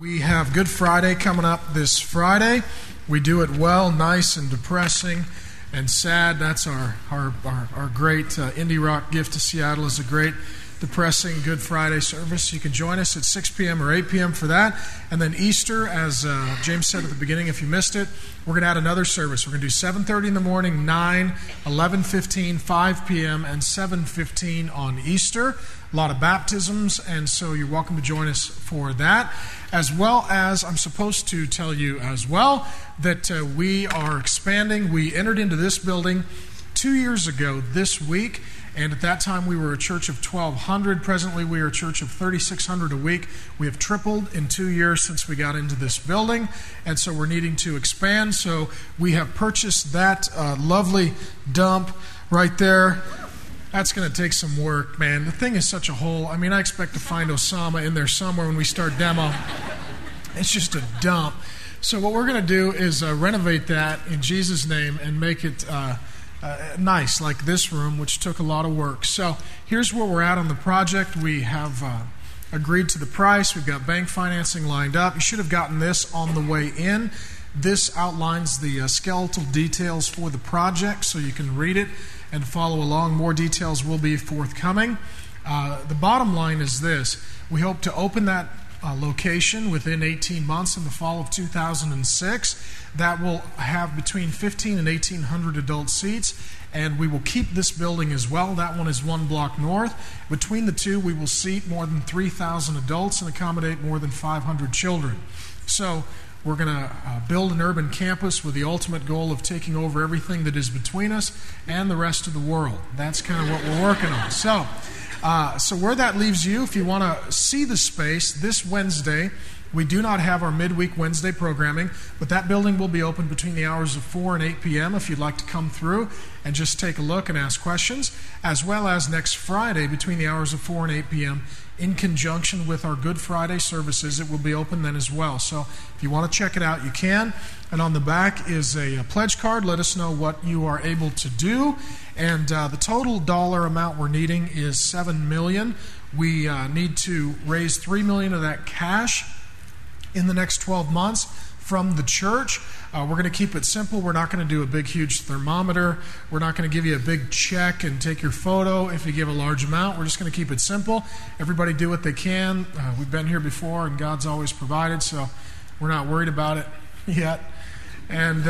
We have Good Friday coming up this Friday. We do it well, nice and depressing and sad. That's our great indie rock gift to Seattle is a great depressing Good Friday service. You can join us at 6 p.m. or 8 p.m. for that. And then Easter, as James said at the beginning, if you missed it, we're going to add another service. We're going to do 7:30 in the morning, 9, 11:15, 5 p.m., and 7:15 on Easter. A lot of baptisms, and so you're welcome to join us for that. As well as, I'm supposed to tell you as well, that we are expanding. We entered into this building 2 years ago this week, and at that time we were a church of 1,200. Presently we are a church of 3,600 a week. We have tripled in 2 years since we got into this building, and so we're needing to expand. So we have purchased that lovely dump right there. That's going to take some work, man. The thing is such a hole. I mean, I expect to find Osama in there somewhere when we start demo. It's just a dump. So what we're going to do is renovate that in Jesus' name and make it nice, like this room, which took a lot of work. So here's where we're at on the project. We have agreed to the price. We've got bank financing lined up. You should have gotten this on the way in. This outlines the skeletal details for the project, so you can read it and follow along. More details will be forthcoming. The bottom line is this. We hope to open that location within 18 months in the fall of 2006. That will have between 1,500 and 1,800 adult seats, and we will keep this building as well. That one is one block north. Between the two, we will seat more than 3,000 adults and accommodate more than 500 children. So we're going to build an urban campus with the ultimate goal of taking over everything that is between us and the rest of the world. That's kind of what we're working on. So where that leaves you, if you want to see the space, this Wednesday, we do not have our midweek Wednesday programming, but that building will be open between the hours of 4 and 8 p.m. if you'd like to come through and just take a look and ask questions, as well as next Friday between the hours of 4 and 8 p.m. in conjunction with our Good Friday services. It will be open then as well. So if you want to check it out, you can. And on the back is a pledge card. Let us know what you are able to do. And the total dollar amount we're needing is $7 million. We need to raise $3 million of that cash in the next 12 months from the church. We're going to keep it simple. We're not going to do a big, huge thermometer. We're not going to give you a big check and take your photo if you give a large amount. We're just going to keep it simple. Everybody do what they can. We've been here before, and God's always provided, so we're not worried about it yet. And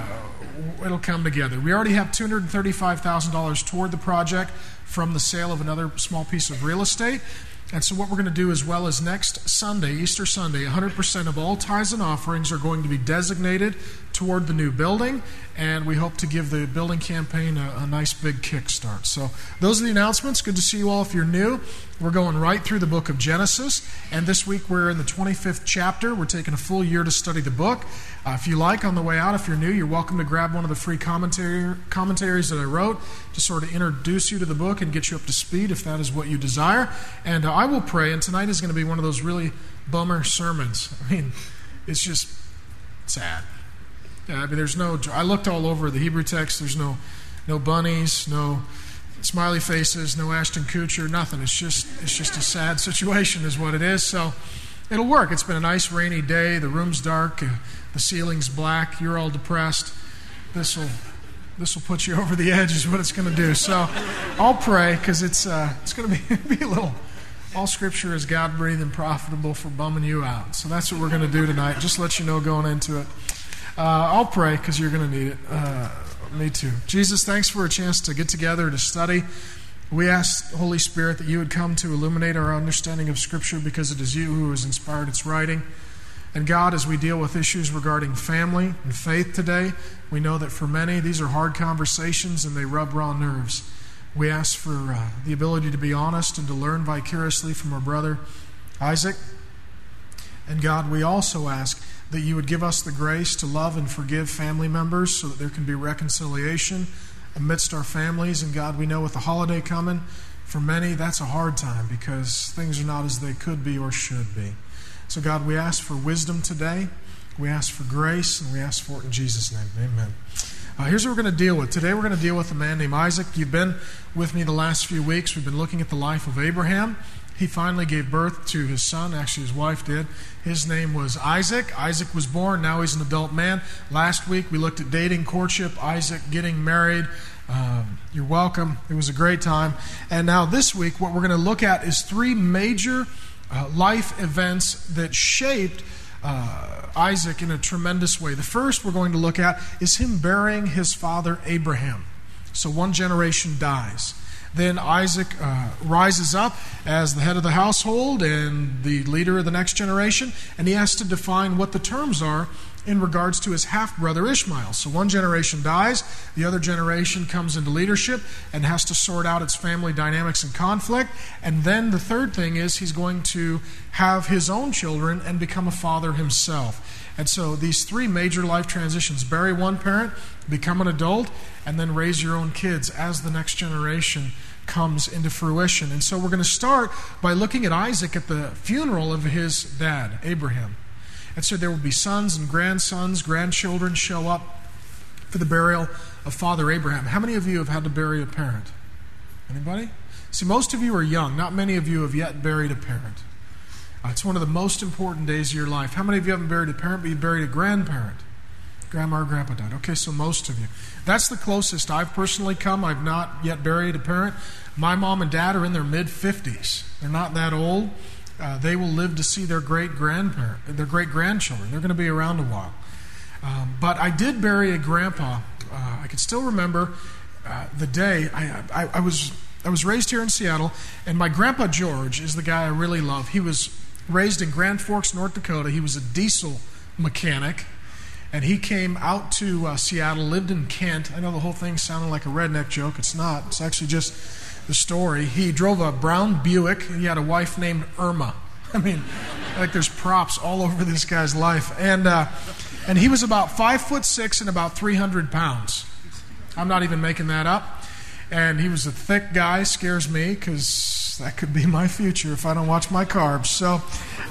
it'll come together. We already have $235,000 toward the project from the sale of another small piece of real estate. And so what we're going to do, as well as next Sunday, Easter Sunday, 100% of all tithes and offerings are going to be designated toward the new building, and we hope to give the building campaign a nice big kickstart. So those are the announcements. Good to see you all. If you're new, we're going right through the book of Genesis, and this week we're in the 25th chapter. We're taking a full year to study the book. If you like, on the way out, if you're new, you're welcome to grab one of the free commentaries that I wrote to sort of introduce you to the book and get you up to speed if that is what you desire. And I will pray, and tonight is going to be one of those really bummer sermons. I mean, it's just sad. I mean, I looked all over the Hebrew text. There's no bunnies, no smiley faces, no Ashton Kutcher, nothing. It's just a sad situation is what it is. So it'll work. It's been a nice rainy day. The room's dark. The ceiling's black. You're all depressed. This will put you over the edge is what it's going to do. So I'll pray because it's going to be a little. All Scripture is God-breathed and profitable for bumming you out. So that's what we're going to do tonight. Just let you know going into it. I'll pray because you're going to need it. Me too. Jesus, thanks for a chance to get together to study. We ask, Holy Spirit, that you would come to illuminate our understanding of Scripture because it is you who has inspired its writing. And God, as we deal with issues regarding family and faith today, we know that for many these are hard conversations and they rub raw nerves. We ask for the ability to be honest and to learn vicariously from our brother Isaac. And God, we also ask that you would give us the grace to love and forgive family members so that there can be reconciliation amidst our families. And God, we know with the holiday coming, for many that's a hard time because things are not as they could be or should be. So God, we ask for wisdom today. We ask for grace, and we ask for it in Jesus' name. Amen. Here's what we're going to deal with. Today we're going to deal with a man named Isaac. You've been with me the last few weeks. We've been looking at the life of Abraham. he finally gave birth to his son. Actually, his wife did. His name was Isaac. Isaac was born. Now he's an adult man. Last week we looked at dating, courtship, Isaac getting married. You're welcome. It was a great time. And now this week what we're going to look at is three major life events that shaped Isaac in a tremendous way. The first we're going to look at is him burying his father Abraham. So one generation dies. Then Isaac rises up as the head of the household and the leader of the next generation, and he has to define what the terms are in regards to his half-brother Ishmael. So one generation dies, the other generation comes into leadership and has to sort out its family dynamics and conflict. And then the third thing is he's going to have his own children and become a father himself. And so these three major life transitions: bury one parent, become an adult, and then raise your own kids as the next generation comes into fruition. And so we're going to start by looking at Isaac at the funeral of his dad, Abraham. And so there will be sons and grandsons, grandchildren show up for the burial of Father Abraham. How many of you have had to bury a parent? Anybody? See, most of you are young. Not many of you have yet buried a parent. It's one of the most important days of your life. How many of you haven't buried a parent, but you buried a grandparent? Grandma or grandpa died. Okay, so most of you. That's the closest I've personally come. I've not yet buried a parent. My mom and dad are in their mid-50s. They're not that old. They will live to see their great-grandchildren. They're going to be around a while. But I did bury a grandpa. I can still remember the day. I was raised here in Seattle, and my grandpa George is the guy I really love. He was raised in Grand Forks, North Dakota. He was a diesel mechanic, and he came out to Seattle, lived in Kent. I know the whole thing sounded like a redneck joke. It's not. It's actually just the story. He drove a brown Buick, and he had a wife named Irma. I mean, like there's props all over this guy's life. And he was about 5'6" and about 300 pounds. I'm not even making that up. And he was a thick guy. Scares me because that could be my future if I don't watch my carbs. So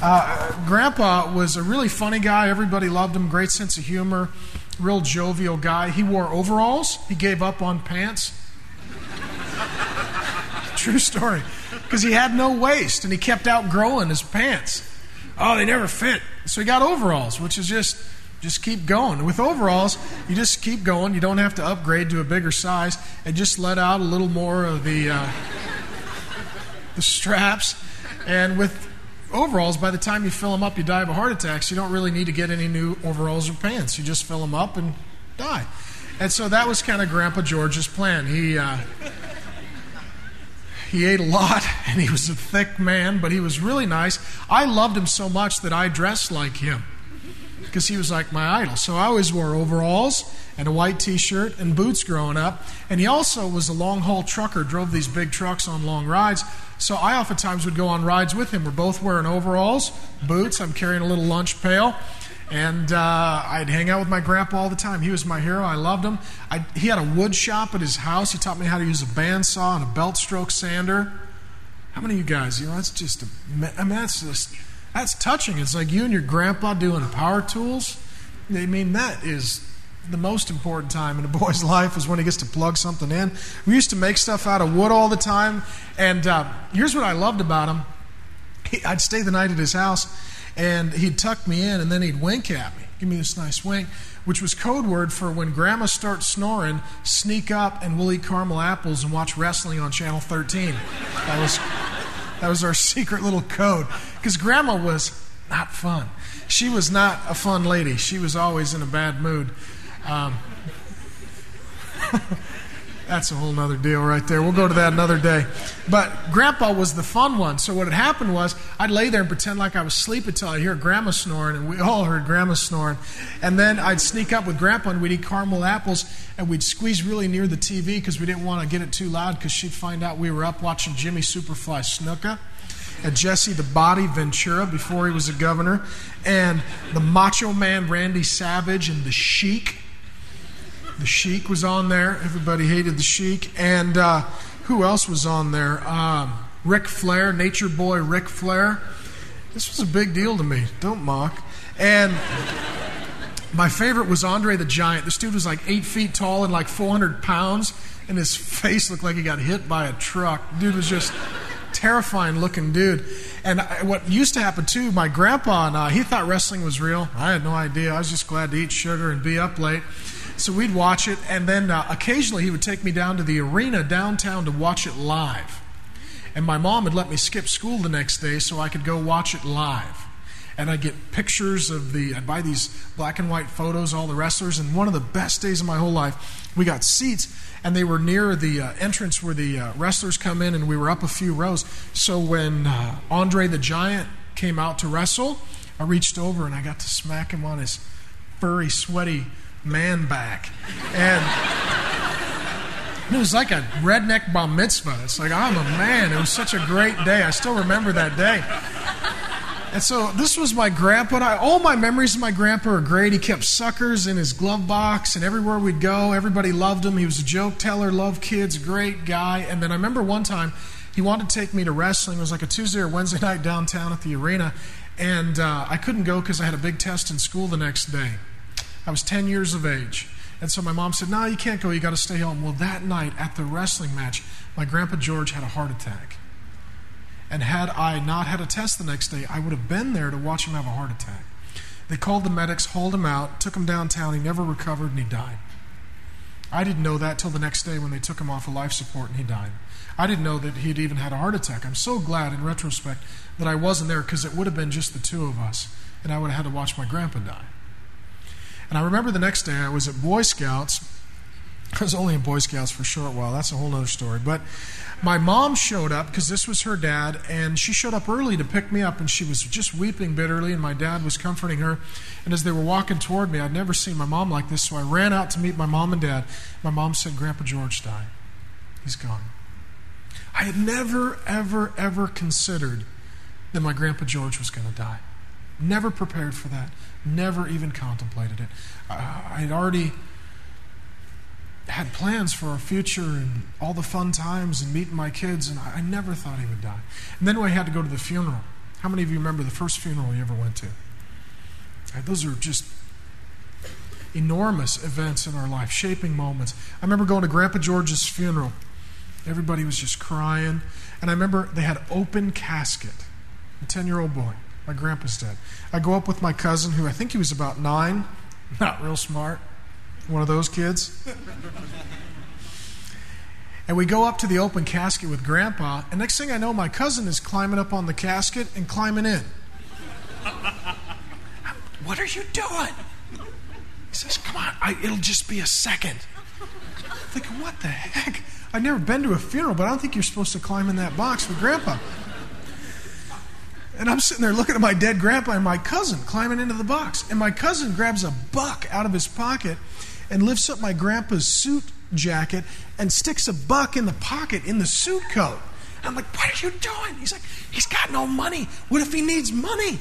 Grandpa was a really funny guy. Everybody loved him. Great sense of humor. Real jovial guy. He wore overalls. He gave up on pants. True story. Because he had no waist and he kept outgrowing his pants. Oh, they never fit. So he got overalls, which is just keep going. With overalls, you just keep going. You don't have to upgrade to a bigger size and just let out a little more of the straps. And with overalls, by the time you fill them up, you die of a heart attack. So you don't really need to get any new overalls or pants. You just fill them up and die. And so that was kind of Grandpa George's plan. He ate a lot, and he was a thick man, but he was really nice. I loved him so much that I dressed like him because he was like my idol. So I always wore overalls and a white T-shirt and boots growing up. And he also was a long-haul trucker, drove these big trucks on long rides. So I oftentimes would go on rides with him. We're both wearing overalls, boots. I'm carrying a little lunch pail. And I'd hang out with my grandpa all the time. He was my hero. I loved him. He had a wood shop at his house. He taught me how to use a bandsaw and a belt stroke sander. How many of you guys, that's touching. It's like you and your grandpa doing power tools. I mean, that is the most important time in a boy's life is when he gets to plug something in. We used to make stuff out of wood all the time. And here's what I loved about him. I'd stay the night at his house, and he'd tuck me in, and then he'd wink at me. Give me this nice wink, which was code word for when Grandma starts snoring, sneak up and we'll eat caramel apples and watch wrestling on Channel 13. That was our secret little code. Because Grandma was not fun. She was not a fun lady. She was always in a bad mood. That's a whole other deal right there. We'll go to that another day. But Grandpa was the fun one. So what had happened was I'd lay there and pretend like I was asleep until I'd hear Grandma snoring, and we all heard Grandma snoring. And then I'd sneak up with Grandpa, and we'd eat caramel apples, and we'd squeeze really near the TV because we didn't want to get it too loud because she'd find out we were up watching Jimmy Superfly Snuka and Jesse the Body Ventura before he was a governor, and the Macho Man Randy Savage and the Sheik. The Sheik was on there. Everybody hated the Sheik. And who else was on there? Ric Flair, Nature Boy Ric Flair. This was a big deal to me. Don't mock. And my favorite was Andre the Giant. This dude was like 8 feet tall and like 400 pounds, and his face looked like he got hit by a truck. Dude was just terrifying looking dude. And what used to happen too, my grandpa, he thought wrestling was real. I had no idea. I was just glad to eat sugar and be up late. So we'd watch it, and then occasionally he would take me down to the arena downtown to watch it live. And my mom would let me skip school the next day so I could go watch it live. And I'd get pictures I'd buy these black and white photos, all the wrestlers, and one of the best days of my whole life, we got seats, and they were near the entrance where the wrestlers come in, and we were up a few rows. So when Andre the Giant came out to wrestle, I reached over and I got to smack him on his furry, sweaty man back. And it was like a redneck bar mitzvah. It's like, I'm a man. It was such a great day. I still remember that day. And so this was my grandpa. All my memories of my grandpa are great. He kept suckers in his glove box, and everywhere we'd go, everybody loved him. He was a joke teller, loved kids, great guy. And then I remember one time he wanted to take me to wrestling. It was like a Tuesday or Wednesday night downtown at the arena, and I couldn't go because I had a big test in school the next day. I was 10 years of age. And so my mom said, no, you can't go. You got to stay home. Well, that night at the wrestling match, my Grandpa George had a heart attack. And had I not had a test the next day, I would have been there to watch him have a heart attack. They called the medics, hauled him out, took him downtown. He never recovered, and he died. I didn't know that till the next day when they took him off of life support and he died. I didn't know that he'd even had a heart attack. I'm so glad in retrospect that I wasn't there, because it would have been just the two of us, and I would have had to watch my grandpa die. And I remember the next day I was at Boy Scouts. I was only in Boy Scouts for a short while. That's a whole other story. But my mom showed up, because this was her dad, and she showed up early to pick me up, and she was just weeping bitterly, and my dad was comforting her. And as they were walking toward me, I'd never seen my mom like this, so I ran out to meet my mom and dad. My mom said, Grandpa George died. He's gone. I had never, ever, ever considered that my Grandpa George was going to die. Never prepared for that. Never even contemplated it. I had already had plans for our future and all the fun times and meeting my kids, and I never thought he would die. And then we had to go to the funeral. How many of you remember the first funeral you ever went to? Those are just enormous events in our life, shaping moments. I remember going to Grandpa George's funeral. Everybody was just crying. And I remember they had open casket. A 10-year-old boy. My grandpa's dead. I go up with my cousin, who I think he was about 9. Not real smart. One of those kids. And we go up to the open casket with Grandpa, and next thing I know, my cousin is climbing up on the casket and climbing in. What are you doing? He says, come on, it'll just be a second. I'm thinking, what the heck? I've never been to a funeral, but I don't think you're supposed to climb in that box with Grandpa. And I'm sitting there looking at my dead grandpa and my cousin climbing into the box. And my cousin grabs a buck out of his pocket and lifts up my grandpa's suit jacket and sticks a buck in the pocket in the suit coat. I'm like, what are you doing? He's like, he's got no money. What if he needs money?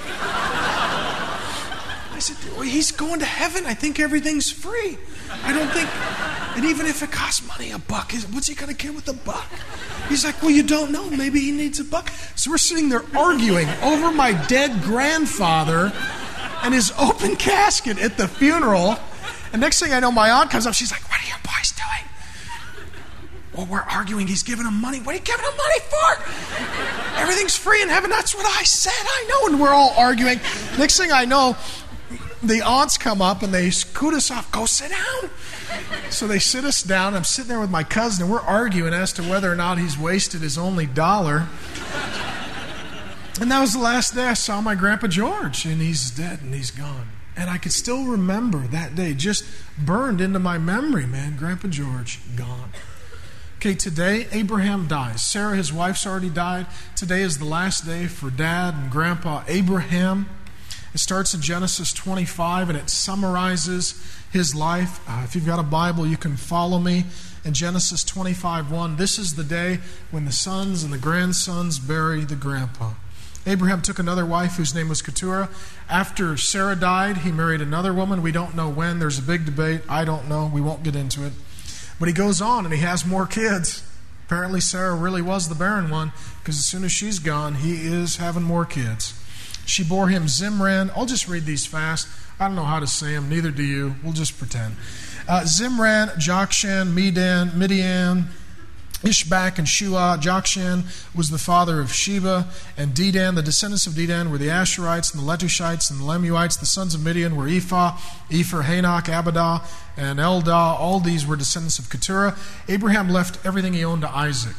I said, well, he's going to heaven. I think everything's free. I don't think, and even if it costs money, a buck, what's he going to get with a buck? He's like, well, you don't know. Maybe he needs a buck. So we're sitting there arguing over my dead grandfather and his open casket at the funeral. And next thing I know, my aunt comes up. She's like, what are you boys doing? Well, we're arguing. He's giving him money. What are you giving him money for? Everything's free in heaven. That's what I said. I know. And we're all arguing. Next thing I know, the aunts come up and they scoot us off. Go sit down. So they sit us down. I'm sitting there with my cousin, and we're arguing as to whether or not he's wasted his only $1. And that was the last day I saw my Grandpa George, and he's dead and he's gone. And I could still remember that day, just burned into my memory, man. Grandpa George, gone. Okay, today Abraham dies. Sarah, his wife's already died. Today is the last day for Dad and Grandpa Abraham. It starts in Genesis 25, and it summarizes his life. If you've got a Bible, you can follow me. In Genesis 25:1, this is the day when the sons and the grandsons bury the grandpa. Abraham took another wife whose name was Keturah. After Sarah died, he married another woman. We don't know when. There's a big debate. I don't know. We won't get into it. But he goes on, and he has more kids. Apparently, Sarah really was the barren one, because as soon as she's gone, he is having more kids. She bore him Zimran. I'll just read these fast. I don't know how to say them. Neither do you. We'll just pretend. Zimran, Jokshan, Midian, Ishbak and Shua. Jokshan was the father of Sheba and Dedan. The descendants of Dedan were the Asherites and the Letushites and the Lemuites. The sons of Midian were Ephah, Epher, Hanok, Abadah, and Eldah. All these were descendants of Keturah. Abraham left everything he owned to Isaac.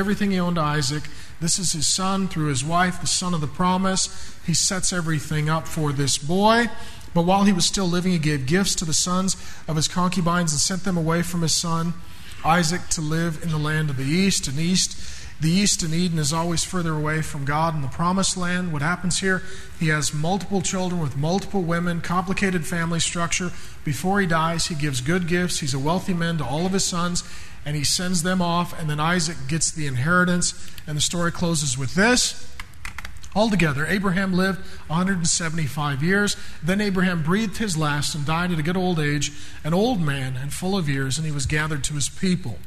This is his son through his wife, the son of the promise. He sets everything up for this boy. But while he was still living, he gave gifts to the sons of his concubines and sent them away from his son Isaac to live in the land of the east. And the east in Eden is always further away from God in the promised land. What happens here, he has multiple children with multiple women, complicated family structure. Before he dies, he gives good gifts. He's a wealthy man to all of his sons, and he sends them off, and then Isaac gets the inheritance. And the story closes with this. Altogether, Abraham lived 175 years. Then Abraham breathed his last and died at a good old age, an old man and full of years, and he was gathered to his people.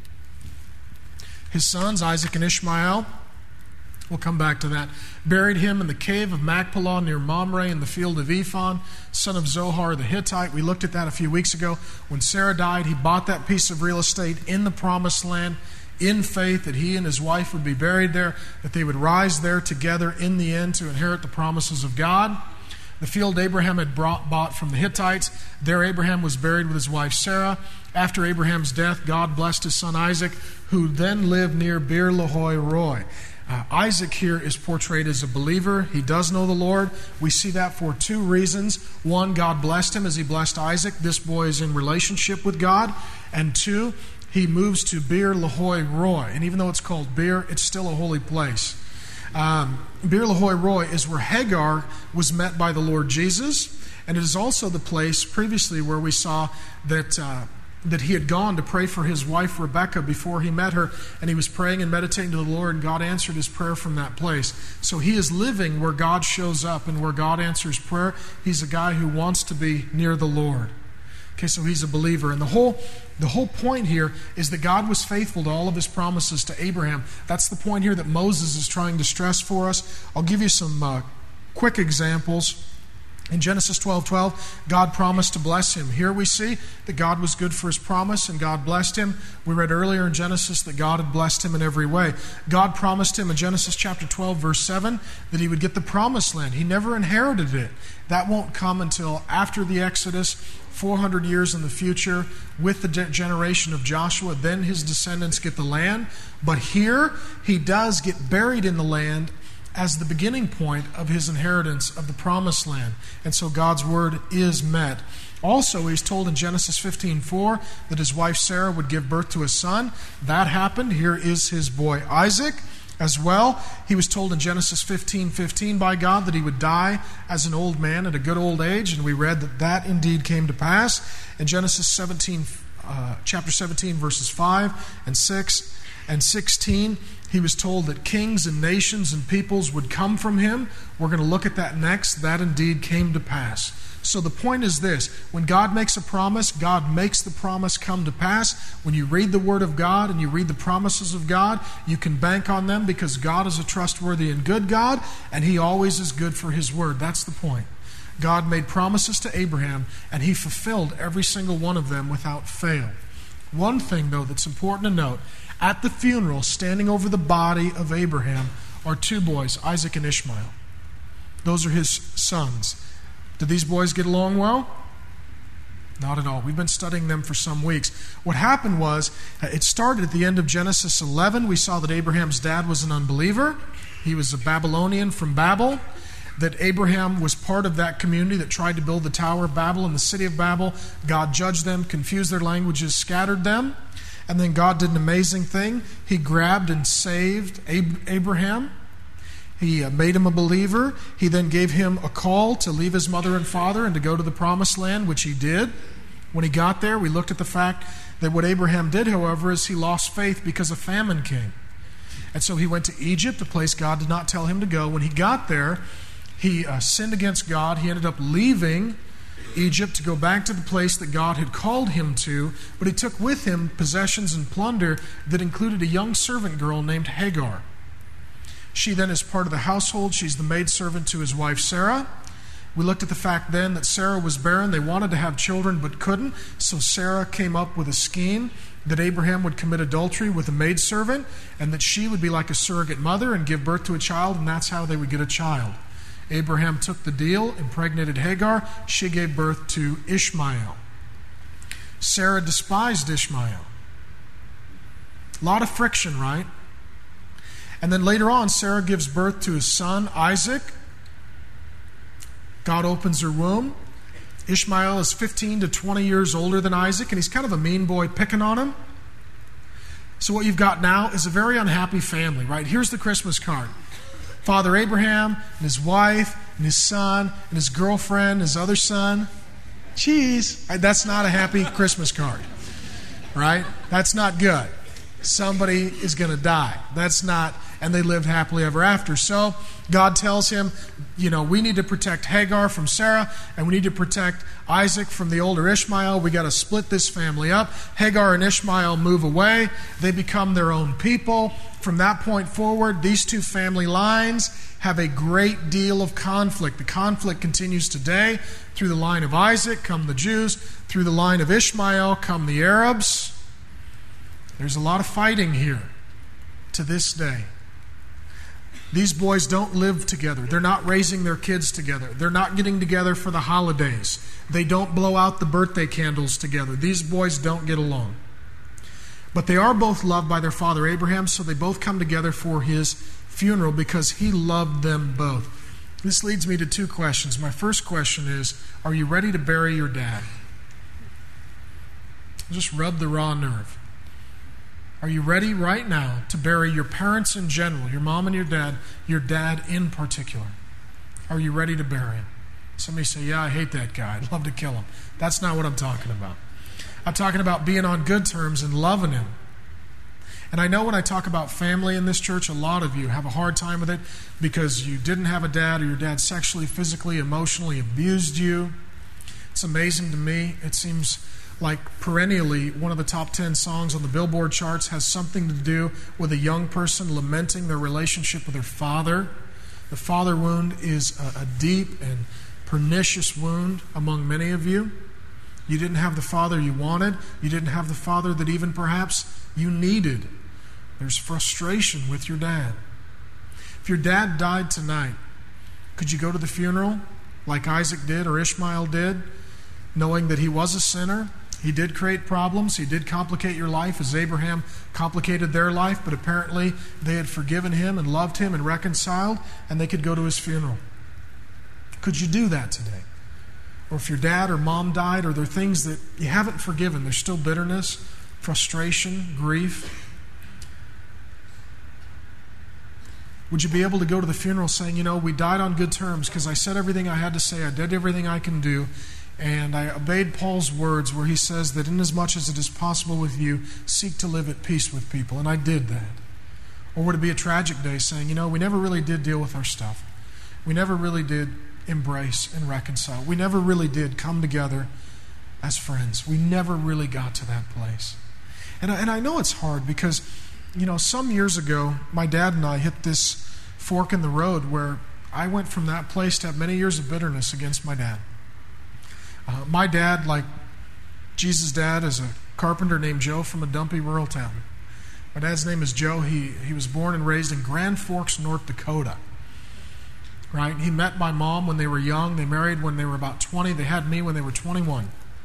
His sons, Isaac and Ishmael, we'll come back to that, buried him in the cave of Machpelah near Mamre in the field of Ephon, son of Zohar the Hittite. We looked at that a few weeks ago. When Sarah died, he bought that piece of real estate in the promised land in faith that he and his wife would be buried there, that they would rise there together in the end to inherit the promises of God. The field Abraham had bought from the Hittites, there Abraham was buried with his wife Sarah. After Abraham's death, God blessed his son Isaac, who then lived near Beer Lahai Roi. Isaac here is portrayed as a believer. He does know the Lord. We see that for two reasons. One, God blessed him as he blessed Isaac. This boy is in relationship with God. And two, he moves to Beer Lahai Roi. And even though it's called Beer, it's still a holy place. Beer Lahai Roi is where Hagar was met by the Lord Jesus. And it is also the place previously where we saw that he had gone to pray for his wife Rebekah before he met her. And he was praying and meditating to the Lord, and God answered his prayer from that place. So he is living where God shows up and where God answers prayer. He's a guy who wants to be near the Lord. Okay, so he's a believer. And the whole point here is that God was faithful to all of his promises to Abraham. That's the point here that Moses is trying to stress for us. I'll give you some quick examples. In Genesis 12:12, God promised to bless him. Here we see that God was good for his promise and God blessed him. We read earlier in Genesis that God had blessed him in every way. God promised him in Genesis chapter 12, verse 7, that he would get the promised land. He never inherited it. That won't come until after the Exodus, 400 years in the future, with the generation of Joshua. Then his descendants get the land. But here, he does get buried in the land as the beginning point of his inheritance of the promised land. And so God's word is met. Also, he's told in Genesis 15:4 that his wife Sarah would give birth to a son. That happened. Here is his boy Isaac as well. He was told in Genesis 15:15 by God that he would die as an old man at a good old age, and we read that that indeed came to pass. In Genesis chapter 17, verses 5 and 6 and 16, he was told that kings and nations and peoples would come from him. We're going to look at that next. That indeed came to pass. So the point is this: when God makes a promise, God makes the promise come to pass. When you read the Word of God and you read the promises of God, you can bank on them because God is a trustworthy and good God, and he always is good for his word. That's the point. God made promises to Abraham, and he fulfilled every single one of them without fail. One thing, though, that's important to note: at the funeral, standing over the body of Abraham, are two boys, Isaac and Ishmael. Those are his sons. Did these boys get along well? Not at all. We've been studying them for some weeks. What happened was, it started at the end of Genesis 11. We saw that Abraham's dad was an unbeliever. He was a Babylonian from Babel. That Abraham was part of that community that tried to build the Tower of Babel and the city of Babel. God judged them, confused their languages, scattered them. And then God did an amazing thing. He grabbed and saved Abraham. He made him a believer. He then gave him a call to leave his mother and father and to go to the promised land, which he did. When he got there, we looked at the fact that what Abraham did, however, is he lost faith because a famine came. And so he went to Egypt, a place God did not tell him to go. When he got there, he sinned against God. He ended up leaving Egypt to go back to the place that God had called him to, but he took with him possessions and plunder that included a young servant girl named Hagar. She then is part of the household. She's the maidservant to his wife Sarah. We looked at the fact then that Sarah was barren. They wanted to have children but couldn't. So Sarah came up with a scheme that Abraham would commit adultery with a maidservant and that she would be like a surrogate mother and give birth to a child, and that's how they would get a child. Abraham took the deal, impregnated Hagar. She gave birth to Ishmael. Sarah despised Ishmael. A lot of friction, right? And then later on, Sarah gives birth to his son, Isaac. God opens her womb. Ishmael is 15 to 20 years older than Isaac, and he's kind of a mean boy picking on him. So what you've got now is a very unhappy family, right? Here's the Christmas card. Father Abraham and his wife and his son and his girlfriend, his other son. Jeez, that's not a happy Christmas card, right? That's not good. Somebody is going to die. That's not, and they lived happily ever after. So God tells him, we need to protect Hagar from Sarah, and we need to protect Isaac from the older Ishmael. We got to split this family up. Hagar and Ishmael move away. They become their own people. From that point forward, these two family lines have a great deal of conflict. The conflict continues today. Through the line of Isaac come the Jews. Through the line of Ishmael come the Arabs. There's a lot of fighting here to this day. These boys don't live together. They're not raising their kids together. They're not getting together for the holidays. They don't blow out the birthday candles together. These boys don't get along. But they are both loved by their father Abraham, so they both come together for his funeral because he loved them both. This leads me to two questions. My first question is, are you ready to bury your dad? Just rub the raw nerve. Are you ready right now to bury your parents in general, your mom and your dad in particular? Are you ready to bury him? Somebody say, yeah, I hate that guy. I'd love to kill him. That's not what I'm talking about. I'm talking about being on good terms and loving him. And I know when I talk about family in this church, a lot of you have a hard time with it because you didn't have a dad or your dad sexually, physically, emotionally abused you. It's amazing to me. It seems like perennially one of the top 10 songs on the Billboard charts has something to do with a young person lamenting their relationship with their father. The father wound is a deep and pernicious wound among many of you. You didn't have the father you wanted. You didn't have the father that even perhaps you needed. There's frustration with your dad. If your dad died tonight, could you go to the funeral like Isaac did or Ishmael did, knowing that he was a sinner? He did create problems. He did complicate your life as Abraham complicated their life, but apparently they had forgiven him and loved him and reconciled, and they could go to his funeral. Could you do that today? Or if your dad or mom died, or there are things that you haven't forgiven, there's still bitterness, frustration, grief. Would you be able to go to the funeral saying, we died on good terms because I said everything I had to say, I did everything I can do, and I obeyed Paul's words where he says that inasmuch as it is possible with you, seek to live at peace with people, and I did that. Or would it be a tragic day saying, we never really did deal with our stuff. We never really did embrace and reconcile. We never really did come together as friends. We never really got to that place. And I know it's hard because, some years ago, my dad and I hit this fork in the road where I went from that place to have many years of bitterness against my dad. My dad, like Jesus' dad, is a carpenter named Joe from a dumpy rural town. My dad's name is Joe. He was born and raised in Grand Forks, North Dakota. Right? He met my mom when they were young. They married when they were about 20. They had me when they were 21.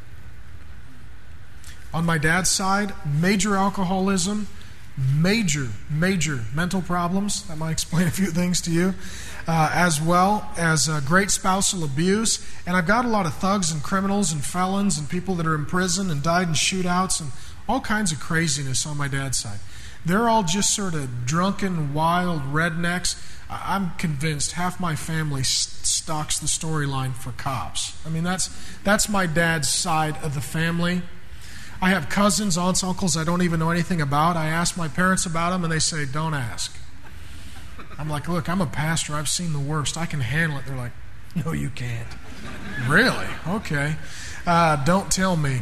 On my dad's side, major alcoholism, major mental problems. That might explain a few things to you. As well as great spousal abuse. And I've got a lot of thugs and criminals and felons and people that are in prison and died in shootouts and all kinds of craziness on my dad's side. They're all just sort of drunken, wild rednecks. I'm convinced half my family stalks the storyline for cops. I mean, that's my dad's side of the family. I have cousins, aunts, uncles I don't even know anything about. I ask my parents about them, and they say, don't ask. I'm like, look, I'm a pastor. I've seen the worst. I can handle it. They're like, no, you can't. Really? Okay. Don't tell me.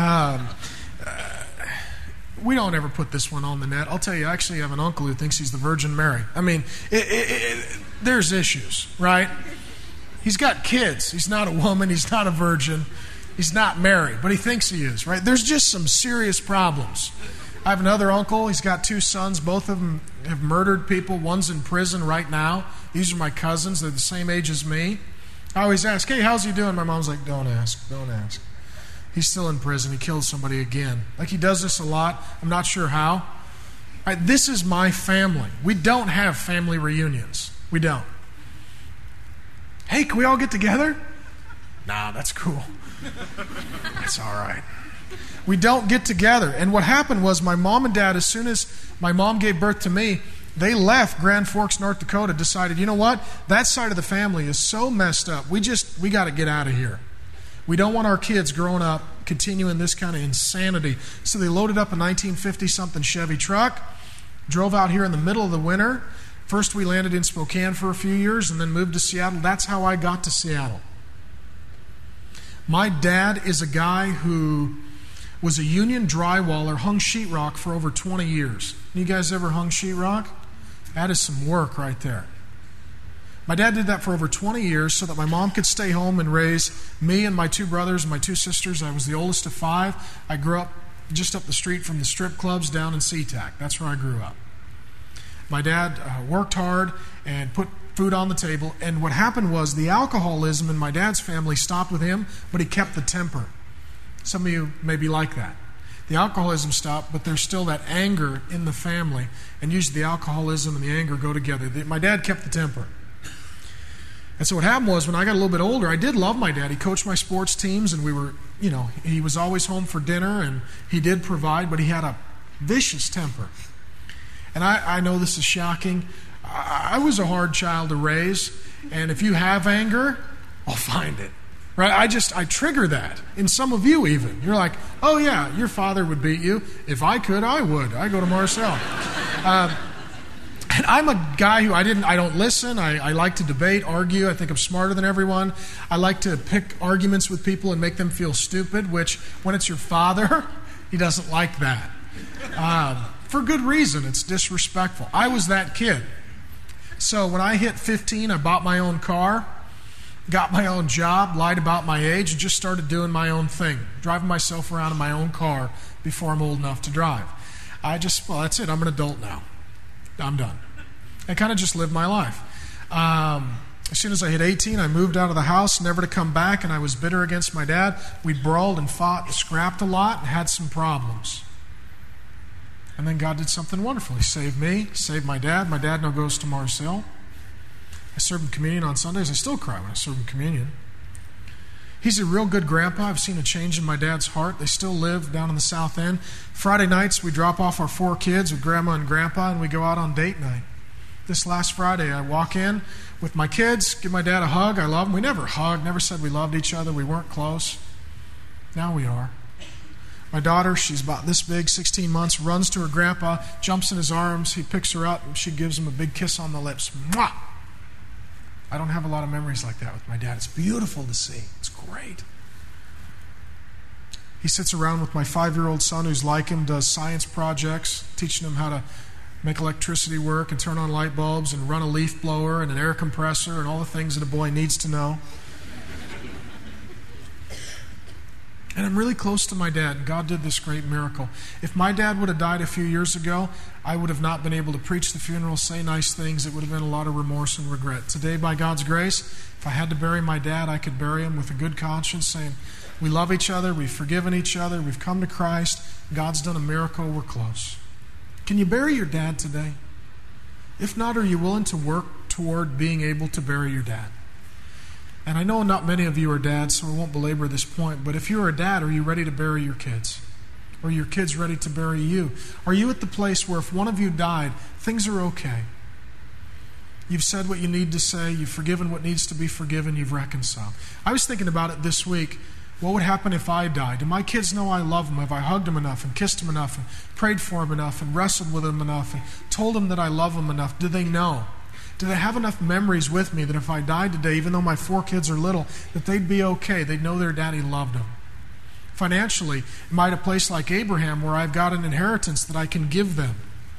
We don't ever put this one on the net. I'll tell you, I actually have an uncle who thinks he's the Virgin Mary. I mean, there's issues, right? He's got kids. He's not a woman. He's not a virgin. He's not married, but he thinks he is, right? There's just some serious problems. I have another uncle. He's got 2 sons. Both of them have murdered people. One's in prison right now. These are my cousins. They're the same age as me. I always ask, hey, how's he doing? My mom's like, don't ask, don't ask. He's still in prison. He killed somebody again. Like, he does this a lot. I'm not sure how. Right, this is my family. We don't have family reunions. We don't. Hey, can we all get together? Nah, that's cool. That's all right. We don't get together. And what happened was my mom and dad, as soon as my mom gave birth to me, they left Grand Forks, North Dakota, decided, you know what? That side of the family is so messed up. We got to get out of here. We don't want our kids growing up continuing this kind of insanity. So they loaded up a 1950-something Chevy truck, drove out here in the middle of the winter. First we landed in Spokane for a few years and then moved to Seattle. That's how I got to Seattle. My dad is a guy who was a union drywaller, hung sheetrock for over 20 years. You guys ever hung sheetrock? That is some work right there. My dad did that for over 20 years so that my mom could stay home and raise me and my 2 brothers and my 2 sisters. I was the oldest of 5. I grew up just up the street from the strip clubs down in SeaTac. That's where I grew up. My dad worked hard and put food on the table. And what happened was the alcoholism in my dad's family stopped with him, but he kept the temper. Some of you may be like that. The alcoholism stopped, but there's still that anger in the family. And usually the alcoholism and the anger go together. My dad kept the temper. And so what happened was when I got a little bit older, I did love my dad. He coached my sports teams, and we were, he was always home for dinner, and he did provide, but he had a vicious temper. And I know this is shocking. I was a hard child to raise, and if you have anger, I'll find it. Right? I trigger that in some of you even. You're like, oh yeah, your father would beat you. If I could, I would. I go to Marcel. And I'm a guy who I don't listen. I like to debate, argue. I think I'm smarter than everyone. I like to pick arguments with people and make them feel stupid, which when it's your father, he doesn't like that. For good reason. It's disrespectful. I was that kid. So when I hit 15, I bought my own car, got my own job, lied about my age, and just started doing my own thing, driving myself around in my own car before I'm old enough to drive. That's it. I'm an adult now. I'm done. I kind of just lived my life. As soon as I hit 18, I moved out of the house, never to come back, and I was bitter against my dad. We brawled and fought and scrapped a lot and had some problems. And then God did something wonderful. He saved me, saved my dad. My dad now goes to Marcel. I serve him communion on Sundays. I still cry when I serve him communion. He's a real good grandpa. I've seen a change in my dad's heart. They still live down in the South End. Friday nights, we drop off our 4 kids with Grandma and Grandpa, and we go out on date night. This last Friday, I walk in with my kids, give my dad a hug. I love him. We never hugged, never said we loved each other. We weren't close. Now we are. My daughter, she's about this big, 16 months, runs to her grandpa, jumps in his arms. He picks her up, and she gives him a big kiss on the lips. Mwah! I don't have a lot of memories like that with my dad. It's beautiful to see. It's great. He sits around with my 5-year-old son who's like him, does science projects, teaching him how to make electricity work and turn on light bulbs and run a leaf blower and an air compressor and all the things that a boy needs to know. And I'm really close to my dad, and God did this great miracle. If my dad would have died a few years ago, I would have not been able to preach the funeral, say nice things. It would have been a lot of remorse and regret. Today, by God's grace, if I had to bury my dad, I could bury him with a good conscience, saying, we love each other, we've forgiven each other, we've come to Christ, God's done a miracle, we're close. Can you bury your dad today? If not, are you willing to work toward being able to bury your dad? And I know not many of you are dads, so I won't belabor this point, but if you're a dad, are you ready to bury your kids? Or are your kids ready to bury you? Are you at the place where if one of you died, things are okay? You've said what you need to say, you've forgiven what needs to be forgiven, you've reconciled. I was thinking about it this week. What would happen if I died? Do my kids know I love them? Have I hugged them enough and kissed them enough and prayed for them enough and wrestled with them enough and told them that I love them enough? Do they know? Do they have enough memories with me that if I died today, even though my 4 kids are little, that they'd be okay? They'd know their daddy loved them. Financially, am I at a place like Abraham where I've got an inheritance that I can give them?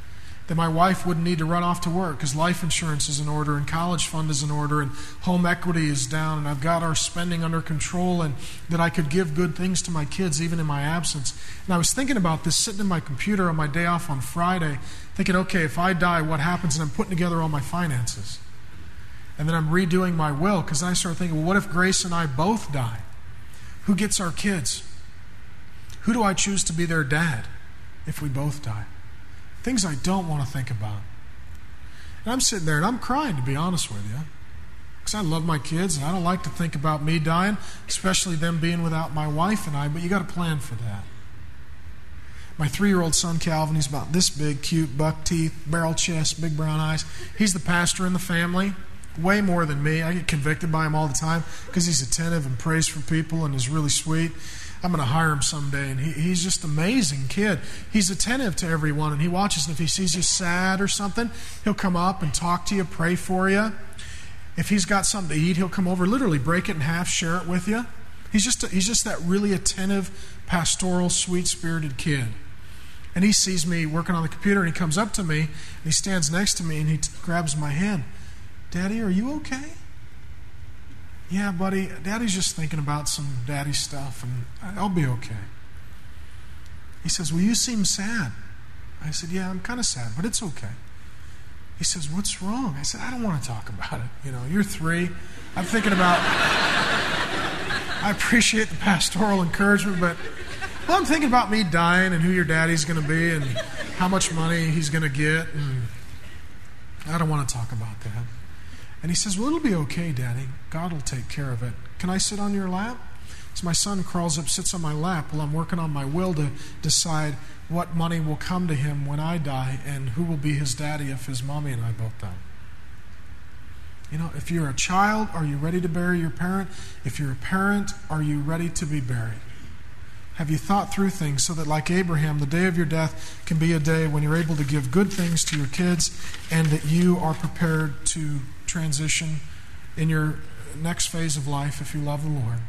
that my wife wouldn't need to run off to work because life insurance is in order and college fund is in order and home equity is down and I've got our spending under control, and that I could give good things to my kids even in my absence. And I was thinking about this sitting in my computer on my day off on Friday, thinking, okay, if I die, what happens? And I'm putting together all my finances. And then I'm redoing my will, because I started thinking, well, what if Grace and I both die? Who gets our kids? Who do I choose to be their dad if we both die? Things I don't want to think about. And I'm sitting there and I'm crying, to be honest with you, because I love my kids and I don't like to think about me dying, especially them being without my wife and I, but you got to plan for that. My 3-year-old son, Calvin, he's about this big, cute, buck teeth, barrel chest, big brown eyes. He's the pastor in the family, way more than me. I get convicted by him all the time because he's attentive and prays for people and is really sweet. I'm going to hire him someday, and he's just an amazing kid. He's attentive to everyone, and he watches, and if he sees you sad or something, he'll come up and talk to you, pray for you. If he's got something to eat, he'll come over, literally break it in half, share it with you. He's just that really attentive, pastoral, sweet-spirited kid. And he sees me working on the computer, and he comes up to me, and he stands next to me, and he grabs my hand. Daddy, are you okay? Yeah, buddy, Daddy's just thinking about some daddy stuff, and I'll be okay. He says, well, you seem sad. I said, yeah, I'm kind of sad, but it's okay. He says, what's wrong? I said, I don't want to talk about it. You know, you're 3. I'm thinking about, I appreciate the pastoral encouragement, but I'm thinking about me dying and who your daddy's going to be and how much money he's going to get, and I don't want to talk about that. And he says, well, it'll be okay, Daddy. God will take care of it. Can I sit on your lap? So my son crawls up, sits on my lap while I'm working on my will to decide what money will come to him when I die and who will be his daddy if his mommy and I both die. You know, if you're a child, are you ready to bury your parent? If you're a parent, are you ready to be buried? Have you thought through things so that, like Abraham, the day of your death can be a day when you're able to give good things to your kids and that you are prepared to transition in your next phase of life if you love the Lord?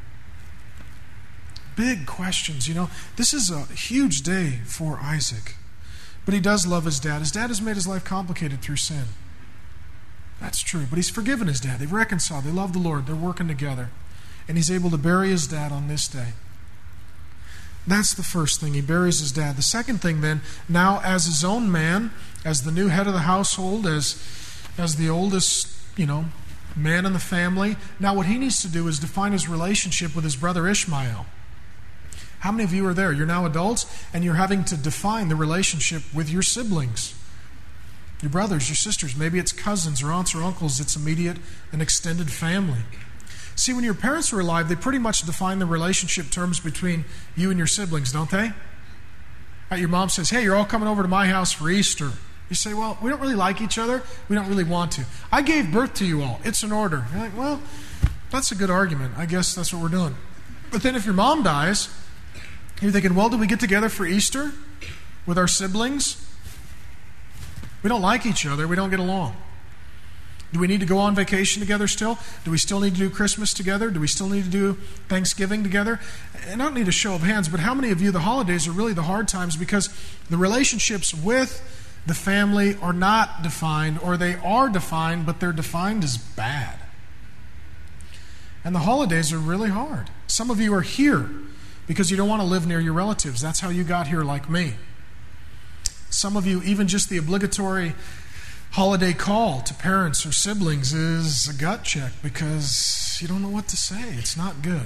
Big questions, you know. This is a huge day for Isaac. But he does love his dad. His dad has made his life complicated through sin. That's true. But he's forgiven his dad. They've reconciled. They love the Lord. They're working together. And he's able to bury his dad on this day. That's the first thing. He buries his dad. The second thing then, now as his own man, as the new head of the household, as the oldest, man in the family, now what he needs to do is define his relationship with his brother Ishmael. How many of you are there? You're now adults, and you're having to define the relationship with your siblings, your brothers, your sisters. Maybe it's cousins or aunts or uncles. It's immediate and extended family. See, when your parents were alive, they pretty much defined the relationship terms between you and your siblings, don't they? Your mom says, hey, you're all coming over to my house for Easter. You say, well, we don't really like each other. We don't really want to. I gave birth to you all. It's an order. You're like, well, that's a good argument. I guess that's what we're doing. But then if your mom dies, you're thinking, well, do we get together for Easter with our siblings? We don't like each other. We don't get along. Do we need to go on vacation together still? Do we still need to do Christmas together? Do we still need to do Thanksgiving together? And I don't need a show of hands, but how many of you, the holidays are really the hard times because the relationships with the family are not defined, or they are defined, but they're defined as bad. And the holidays are really hard. Some of you are here because you don't want to live near your relatives. That's how you got here, like me. Some of you, even just the obligatory holiday call to parents or siblings is a gut check because you don't know what to say. It's not good.